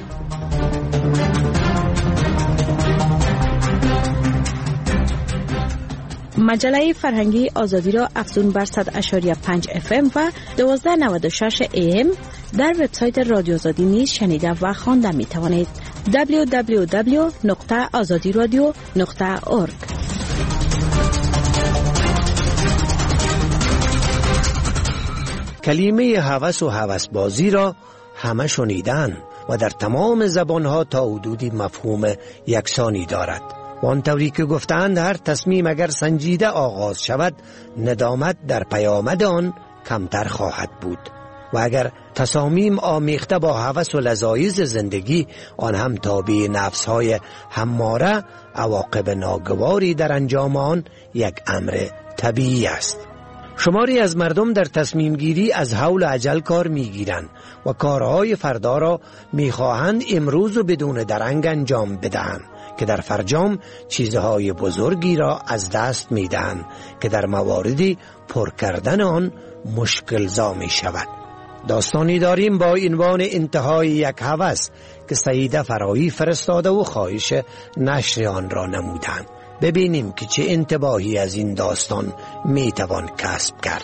مجله فرهنگی آزادی را افزون بر صد اشاری پنج اف ام و دوازده نود و شش ای ام در وبسایت رادیو آزادی نیز شنیده و خوانده می توانید. دبلیو دبلیو دبلیو نقطه آزادی رادیو نقطه اورگ. کلمه هوس و هوسبازی را همه شنیدن و در تمام زبانها تا حدودی مفهوم یکسانی دارد. و آنطوری که گفتند هر تصمیم اگر سنجیده آغاز شود ندامت در پیامد آن کمتر خواهد بود و اگر تصامیم آمیخته با هوس و لذایذ زندگی آن هم تابع نفسهای هماره عواقب ناگواری در انجام آن یک امر طبیعی است. شماری از مردم در تصمیم گیری از حول و عجل کار می گیرند و کارهای فردا را می خواهند امروز و بدون درنگ انجام بدهند که در فرجام چیزهای بزرگی را از دست می دهند که در مواردی پر کردن آن مشکل زا می شود. داستانی داریم با عنوان انتهای یک هوس که سعیده فرایی فرستاده و خواهش نشر آن را نمودند. ببینیم که چه انتباهی از این داستان می توان کسب کرد.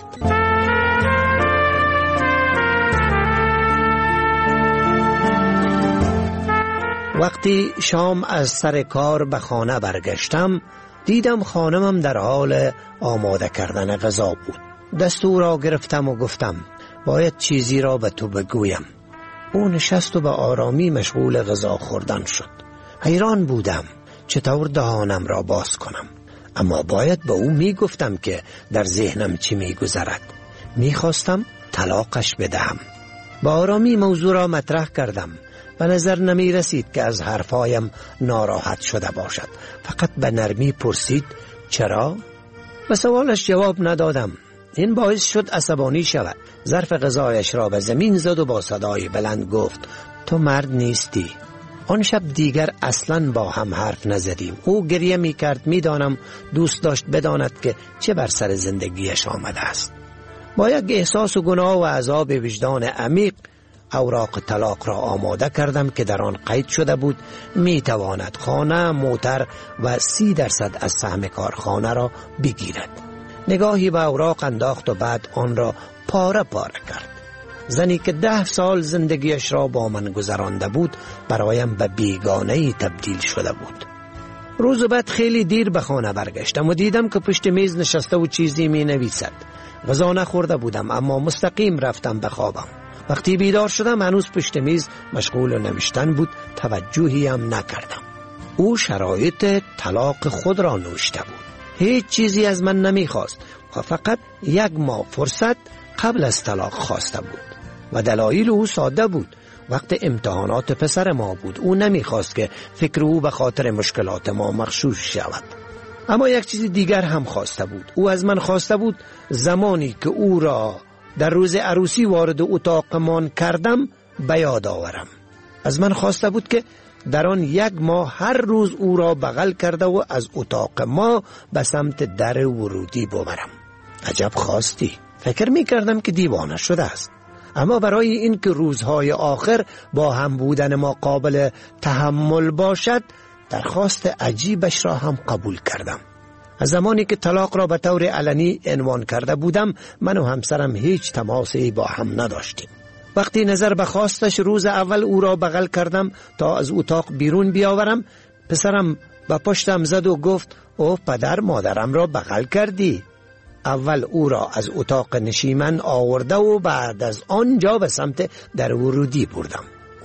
وقتی شام از سر کار به خانه برگشتم دیدم خانمم در حال آماده کردن غذا بود. دستور را گرفتم و گفتم باید چیزی را به تو بگویم. او نشست و به آرامی مشغول غذا خوردن شد. حیران بودم چطور دهانم را باز کنم، اما باید به او می گفتم که در ذهنم چی می گذرد. می خواستم طلاقش بدهم. با آرامی موضوع را مطرح کردم. به نظر نمی رسید که از حرفایم ناراحت شده باشد. فقط به نرمی پرسید چرا؟ به سوالش جواب ندادم. این باعث شد عصبانی شود. ظرف غذایش را به زمین زد و با صدای بلند گفت تو مرد نیستی. آن شب دیگر اصلاً با هم حرف نزدیم. او گریه می کرد. می دانم دوست داشت بداند که چه بر سر زندگیش آمده است. با یک احساس و گناه و عذاب وجدان عمیق اوراق طلاق را آماده کردم که در آن قید شده بود می تواند خانه، موتر و سی درصد از سهم کارخانه را بگیرد. نگاهی به اوراق انداخت و بعد آن را پاره پاره کرد. زنی که ده سال زندگیش را با من گذرانده بود برایم به بیگانه‌ای تبدیل شده بود. روز بعد خیلی دیر به خانه برگشتم و دیدم که پشت میز نشسته و چیزی می نویسد. غذا نخورده بودم اما مستقیم رفتم به خوابم. وقتی بیدار شدم هنوز پشت میز مشغول نوشتن بود. توجهی هم نکردم. او شرایط طلاق خود را نوشته بود. هیچ چیزی از من نمیخواست و فقط یک ماه فرصت قبل از طلاق خواسته بود و دلایل او ساده بود. وقت امتحانات پسر ما بود. او نمیخواست که فکر او به خاطر مشکلات ما مغشوش شود. اما یک چیز دیگر هم خواسته بود. او از من خواسته بود زمانی که او را در روز عروسی وارد اتاقمان کردم به یاد آورم. از من خواسته بود که در آن یک ماه هر روز او را بغل کرده و از اتاق ما به سمت در ورودی ببرم. عجب خواستی. فکر می کردم که دیوانه شده است. اما برای این که روزهای آخر با هم بودن ما قابل تحمل باشد درخواست عجیبش را هم قبول کردم. از زمانی که طلاق را به طور علنی عنوان کرده بودم من و همسرم هیچ تماسی با هم نداشتیم. وقتی نظر به خواستش روز اول او را بغل کردم تا از اتاق بیرون بیاورم پسرم به پشتم زد و گفت او پدر مادرم را بغل کردی. اول او را از اتاق نشیمن آورده و بعد از آنجا به سمت در ورودی بردم.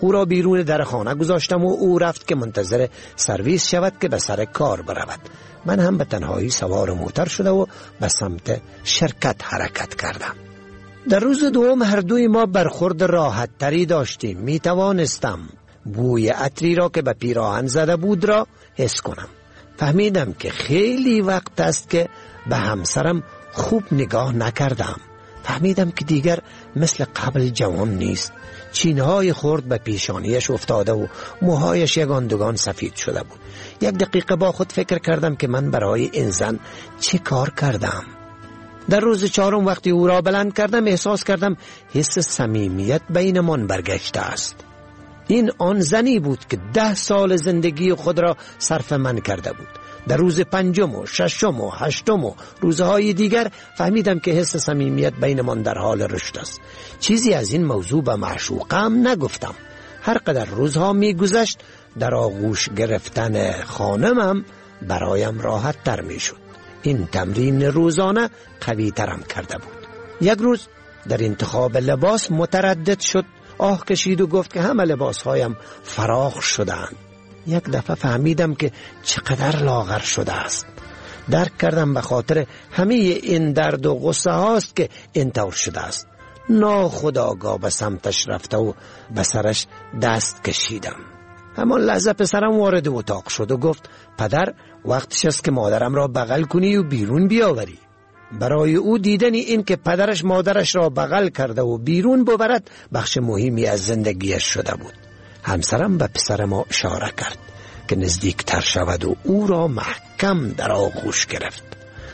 او را بیرون در خانه گذاشتم و او رفت که منتظر سرویس شود که به سر کار برود. من هم به تنهایی سوار موتر شده و به سمت شرکت حرکت کردم. در روز دوم هر دوی ما برخورد راحت تری داشتیم. می توانستم بوی عطری را که به پیراهن زده بود را حس کنم. فهمیدم که خیلی وقت است که به همسرم خوب نگاه نکردم. فهمیدم که دیگر مثل قبل جوان نیست. چینهای خرد به پیشانیش افتاده و موهایش یگان دوگان سفید شده بود. یک دقیقه با خود فکر کردم که من برای این زن چه کار کردم. در روز چهارم وقتی او را بلند کردم احساس کردم حس صمیمیت بینمان برگشته است. این آن زنی بود که ده سال زندگی خود را صرف من کرده بود. در روز پنجم و ششم و هشتم و روزهای دیگر فهمیدم که حس صمیمیت بینمان در حال رشد است. چیزی از این موضوع به معشوقم نگفتم. هر قدر روزها می گذشت در آغوش گرفتن خانمم برایم راحت تر می شد. این تمرین روزانه قوی ترم کرده بود. یک روز در انتخاب لباس متردد شد. آه کشید و گفت که همه لباسهایم فراخ شدند. یک دفعه فهمیدم که چقدر لاغر شده است. درک کردم به خاطر همه این درد و غصه هاست که اینطور شده است. ناخودآگاه به سمتش رفته و به سرش دست کشیدم. همان لحظه پسرم وارد اتاق شد و گفت پدر وقتش است که مادرم را بغل کنی و بیرون بیاوری. برای او دیدن این که پدرش مادرش را بغل کرده و بیرون ببرد بخش مهمی از زندگیش شده بود. همسرم به پسر ما اشاره کرد که نزدیکتر شود و او را محکم در آغوش گرفت.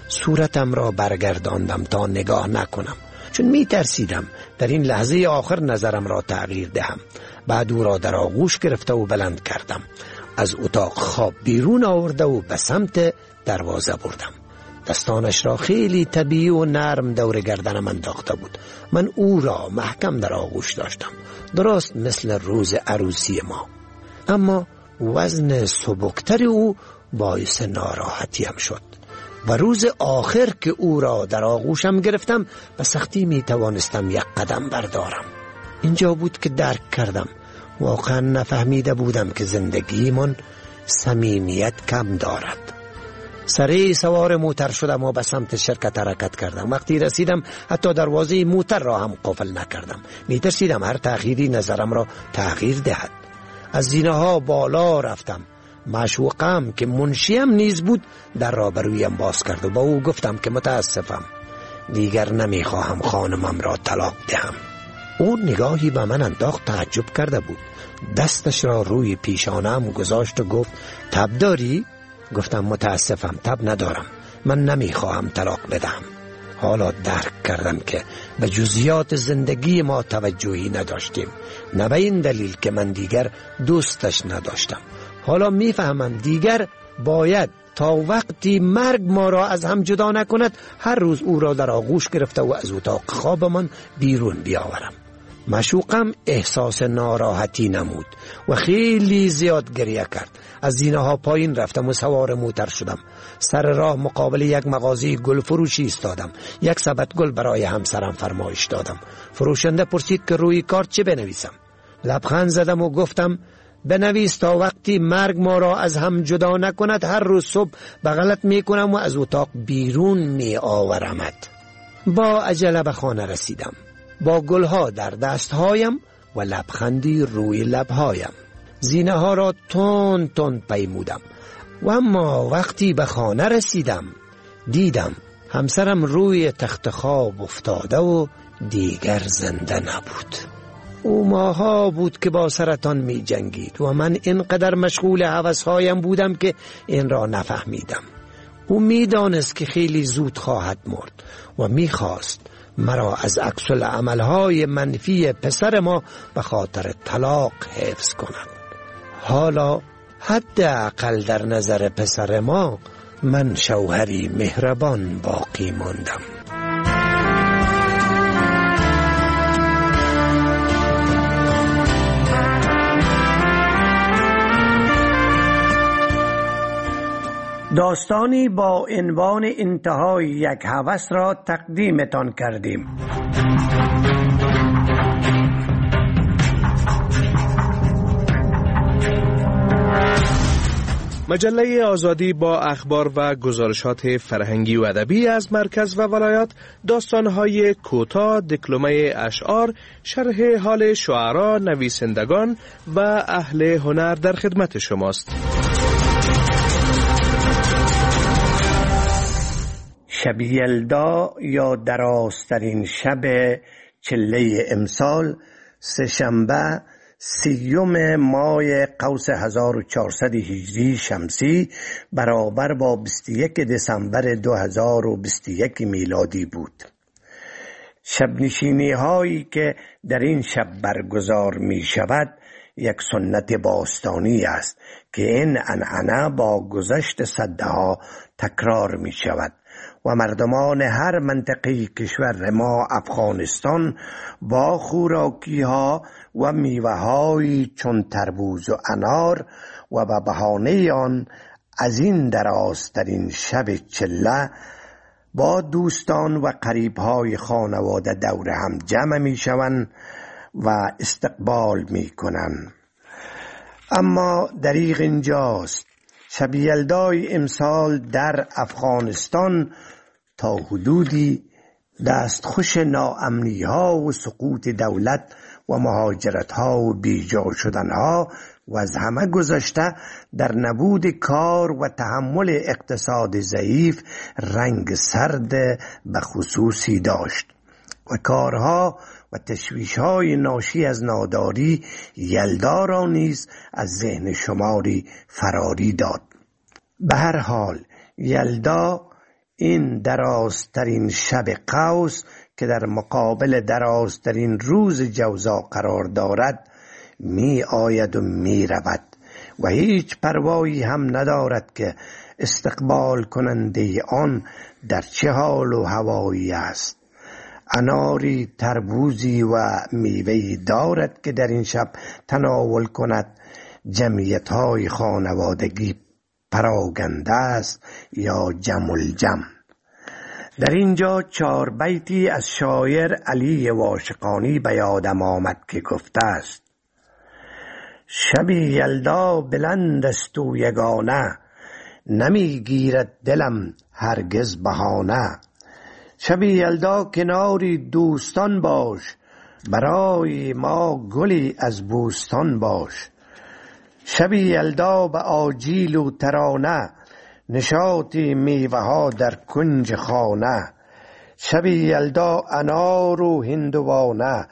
صورتم را برگرداندم تا نگاه نکنم چون می ترسیدم در این لحظه آخر نظرم را تغییر دهم. بعد او را در آغوش گرفته و بلند کردم. از اتاق خواب بیرون آورده و به سمت دروازه بردم. دستانش را خیلی طبیعی و نرم دور گردنم انداخته بود. من او را محکم در آغوش داشتم، درست مثل روز عروسی ما. اما وزن سبکتر او باعث ناراحتیم شد و روز آخر که او را در آغوشم گرفتم به سختی می توانستم یک قدم بردارم. اینجا بود که درک کردم واقعا نفهمیده بودم که زندگی من صمیمیت کم دارد. سریع سوار موتر شدم و به سمت شرکت حرکت کردم. وقتی رسیدم حتی دروازه موتر را هم قفل نکردم. می ترسیدم هر تأخیری نظرم را تغییر دهد. از زینه ها بالا رفتم. معشوقم که منشیم نیز بود در را برویم باز کرد و با او گفتم که متاسفم، دیگر نمی خواهم خانمم را طلاق دهم. او نگاهی به من انداخت. تعجب کرده بود. دستش را روی پیشانم گذاشت و گفت تب داری؟ گفتم متاسفم تب ندارم، من نمیخواهم طلاق بدهم. حالا درک کردم که به جزئیات زندگی ما توجهی نداشتیم، نه به این دلیل که من دیگر دوستش نداشتم. حالا میفهمم دیگر باید تا وقتی مرگ ما را از هم جدا نکند هر روز او را در آغوش گرفته و از اتاق خوابمان بیرون بیاورم. معشوقم احساس ناراحتی نمود و خیلی زیاد گریه کرد. از زینه ها پایین رفتم و سوار موتر شدم. سر راه مقابل یک مغازه گل فروشی ایستادم. یک سبد گل برای همسرم فرمایش دادم. فروشنده پرسید که روی کارت چه بنویسم. لبخند زدم و گفتم بنویس تا وقتی مرگ ما را از هم جدا نکند هر روز صبح بغلت می کنم و از اتاق بیرون می آورمت. با عجله به خانه رسیدم با گلها در دستهایم و لبخندی روی لبهایم. زینه ها را تند تند پیمودم و اما وقتی به خانه رسیدم دیدم همسرم روی تخت خواب افتاده و دیگر زنده نبود. او ماها بود که با سرطان می جنگید و من اینقدر مشغول هوسهایم بودم که این را نفهمیدم. او می دانست که خیلی زود خواهد مرد و می خواست مرا از عکس العملهای منفی پسر ما به خاطر طلاق حفظ کند. حالا حداقل در نظر پسر ما من شوهری مهربان باقی ماندم. داستانی با عنوان انتهای یک هوس را تقدیمتان کردیم. مجله آزادی با اخبار و گزارشات فرهنگی و ادبی از مرکز و ولایات، داستان‌های کوتاه، دکلمه اشعار، شرح حال شعرا، نویسندگان و اهل هنر در خدمت شماست. شب یلدا یا درازترین شب چله امسال، سه‌شنبه سیوم ماه قوس هزار و چهارصد هجری شمسی برابر با بیست و یک دسامبر دو هزار و بیست و یک میلادی بود. شب نشینی هایی که در این شب برگزار می شود یک سنت باستانی است که این عنعنه با گذشت صدها تکرار می شود و مردمان هر منطقه کشور ما افغانستان با خوراکی ها و میوه های چون تربوز و انار و به بهانه آن از این درازترین شب چله با دوستان و قریب های خانواده دور هم جمع می شوند و استقبال می کنند. اما دریغ اینجاست، شب یلدای امسال در افغانستان تا حدودی دستخوش ناامنی ها و سقوط دولت و مهاجرت ها و بیجا شدن ها و از همه گذشته در نبود کار و تحمل اقتصاد ضعیف رنگ سرد به خصوصی داشت و کارها و تشویش‌های ناشی از ناداری یلدا را نیز از ذهن شماری فراری داد. به هر حال یلدا این درازترین شب قوس که در مقابل درازترین روز جوزا قرار دارد می آید و می رود و هیچ پروایی هم ندارد که استقبال کننده آن در چه حال و هوایی است. اناری، تربوزی و میوه‌ای دارد که در این شب تناول کند. جمعیت‌های خانوادگی پراگنده است یا جمع الجمع. در اینجا چهار بیتی از شاعر علی واشقانی به یادم آمد که گفته است: شب یلدا بلند است و یگانه، نمی گیرد دلم هرگز بهانه. شب یلدا کناری دوستان باش، برای ما گلی از بوستان باش. شب یلدا به آجیل و ترانه، نشاطی میوه ها در کنج خانه. شب یلدا انار و هندوانه،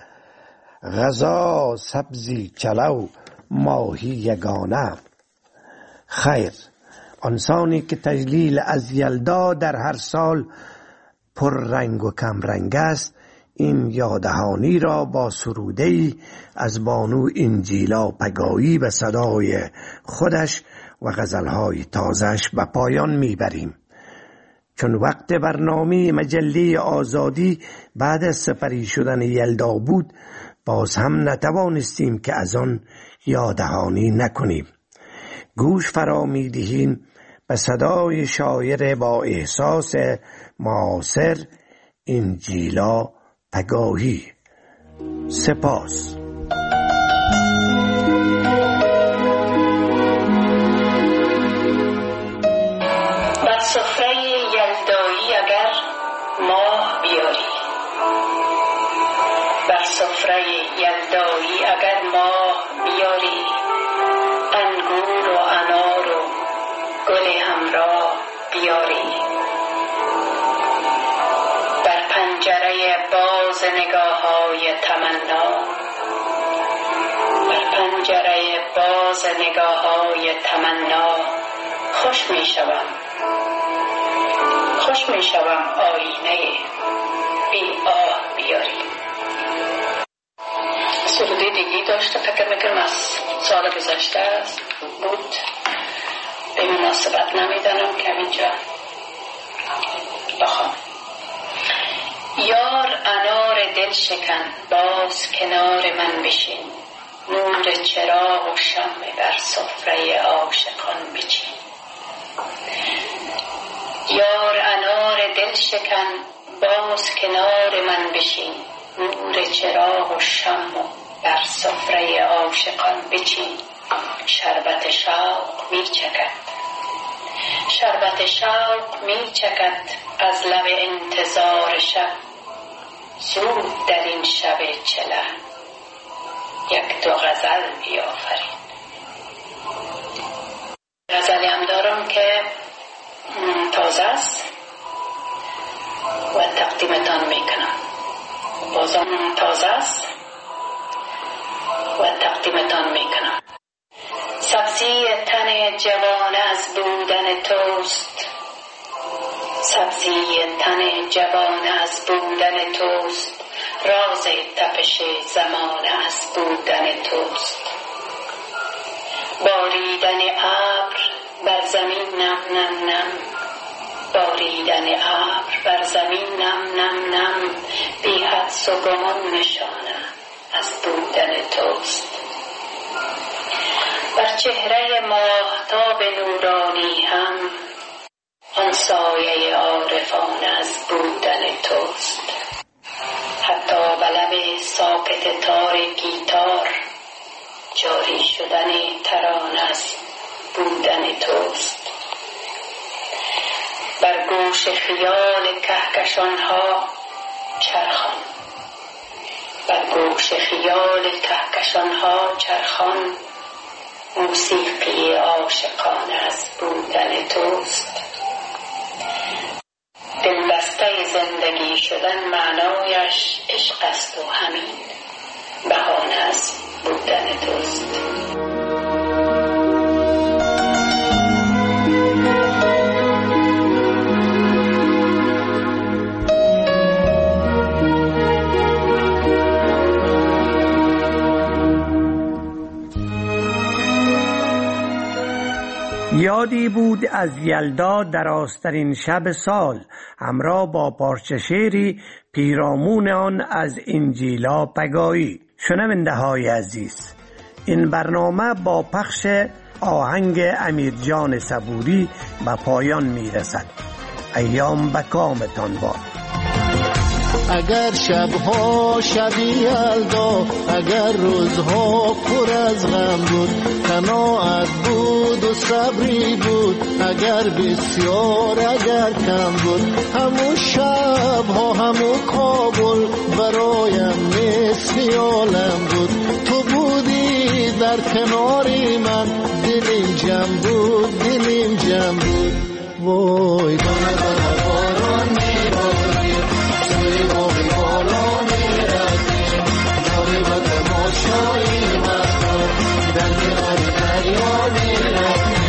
غذا سبزی چلو ماهی یگانه. خیر، انسانی که تجلیل از یلدا در هر سال پر رنگ و کم رنگ است، این یادهانی را با سروده‌ای از بانو انجیلا پگایی به صدای خودش و غزلهای تازش به پایان میبریم. چون وقت برنامه مجله آزادی بعد از سپری شدن یلدا بود، باز هم نتوانستیم که از آن یادهانی نکنیم. گوش فرا میدهیم به صدای شاعر با احساس معاصر انجیلا پگاهی. سپاس. بر سفره یلدایی اگر ماه بیاری، بر سفره یلدایی اگر ماه بیاری، انگور و انار و گل همراه بیاری. بر پنجره باز نگاه های تمنا، بر پنجره باز نگاه های تمنا خوش می شوم، خوش می شوم آینه بی آه بیاری. سروده دیگی داشته، فکر میکنم از سال گذشته بود، به مناسبت نمیدانم که اینجا بخوام. یار انار دل شکن، باز کنار من بشین، نور چراغ و شمع بر سفره عاشقان بچین. یار انار دل شکن، باز کنار من بشین، نور چراغ و شمع بر سفره عاشقان بچین. شربت شوق می چکد شربت شوق می چکد از لب انتظار شب. زود در این شب چله یک دو غزل بیافرین. غزلی هم دارم که تازه است و تقدیمتان میکنم. بازم تازه است و تقدیمتان میکنم. سبزی تن جوان از بودن توست، سبزی تن جوان از بودن توست، راز تپش زمان از بودن توست. باریدن ابر بر زمین نم نم نم، باریدن ابر بر زمین نم نم نم، بی حدس و گمان نشانه از بودن توست. بر چهره ماهتاب نورانی هم آن سایه عارفان از بودن توست. حتی به لب ساکت تار گیتار جاری شدن ترانه از بودن توست. بر گوش خیال کهکشانها چرخان، بر گوش خیال کهکشانها چرخان، موسیقی عاشقانه از بودن توست. دلبسته زندگی شدن معنایش عشق است و همین بهانه از بودن توست. یادی بود از یلدا در آسترین شب سال، همراه با پارچه شعری پیرامون آن از انجیلا پگایی. شنونده های عزیز، این برنامه با پخش آهنگ امیرجان صبوری به پایان می رسد. ایام به کامتان باد. اگر شبها شبی یلدا، اگر روزها پر از غم بود، قناعت بود و صبری بود، اگر بسیار اگر کم بود، همون شبها همون کابل برایم مثل عالم بود. تو بودی در کناری من، دلیم جمع بود دلیم جمع بود. وای دانه دانه باران میباری، توی باقی بالا میرسیم، داری و تماشایی مردم در کنار دریا میرسیم.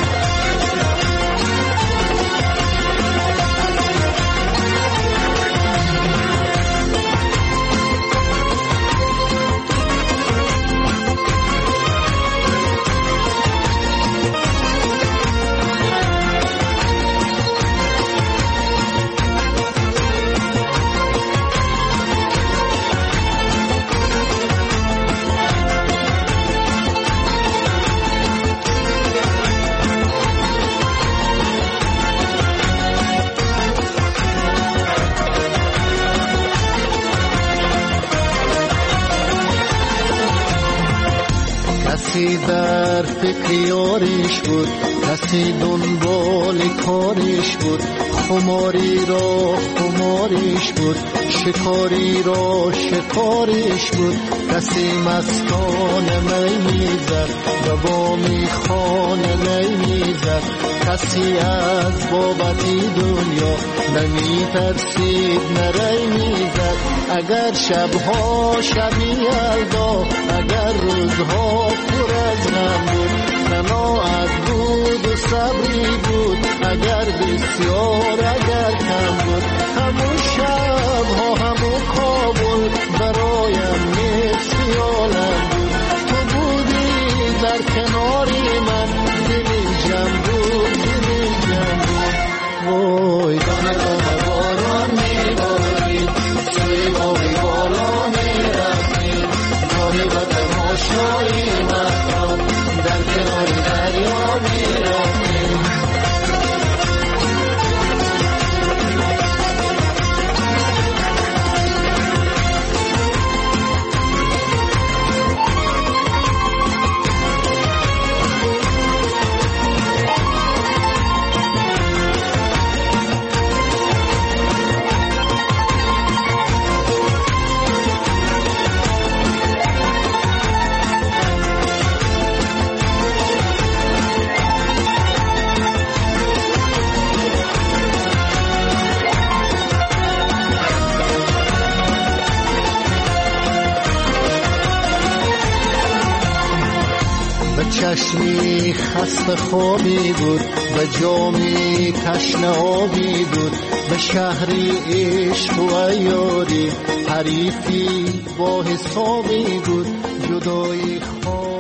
کسی در فکر یاریش بود، کسی دنبال کاریش بود، خماری را خماریش بود، شکاری را شکاریش بود. کسی مستان می میزد و با میخانه نی میزد، کسی از بابتی دنیا نمی ترسید نری میزد. اگر شبها شبی یلدا، اگر روزها پر از غم بود، قناعت بود و صبری بود، اگر بسیار اگر کم بود، همون شبها همون کابل برایم مثل عالم بود. تو بودی در کناری من، دلیم جمع بود دلیم جمع بود. وای دانه دانه باران میبارید، توی باقی بالا میرفتیم، داری و تماشایی مردم در کنار دریا میرفتیم. چشمی خسته خوابی بود، به جامی تشنه آبی بود، به شهری عشق و یاری حریفی با حسابی بود. جدای خواب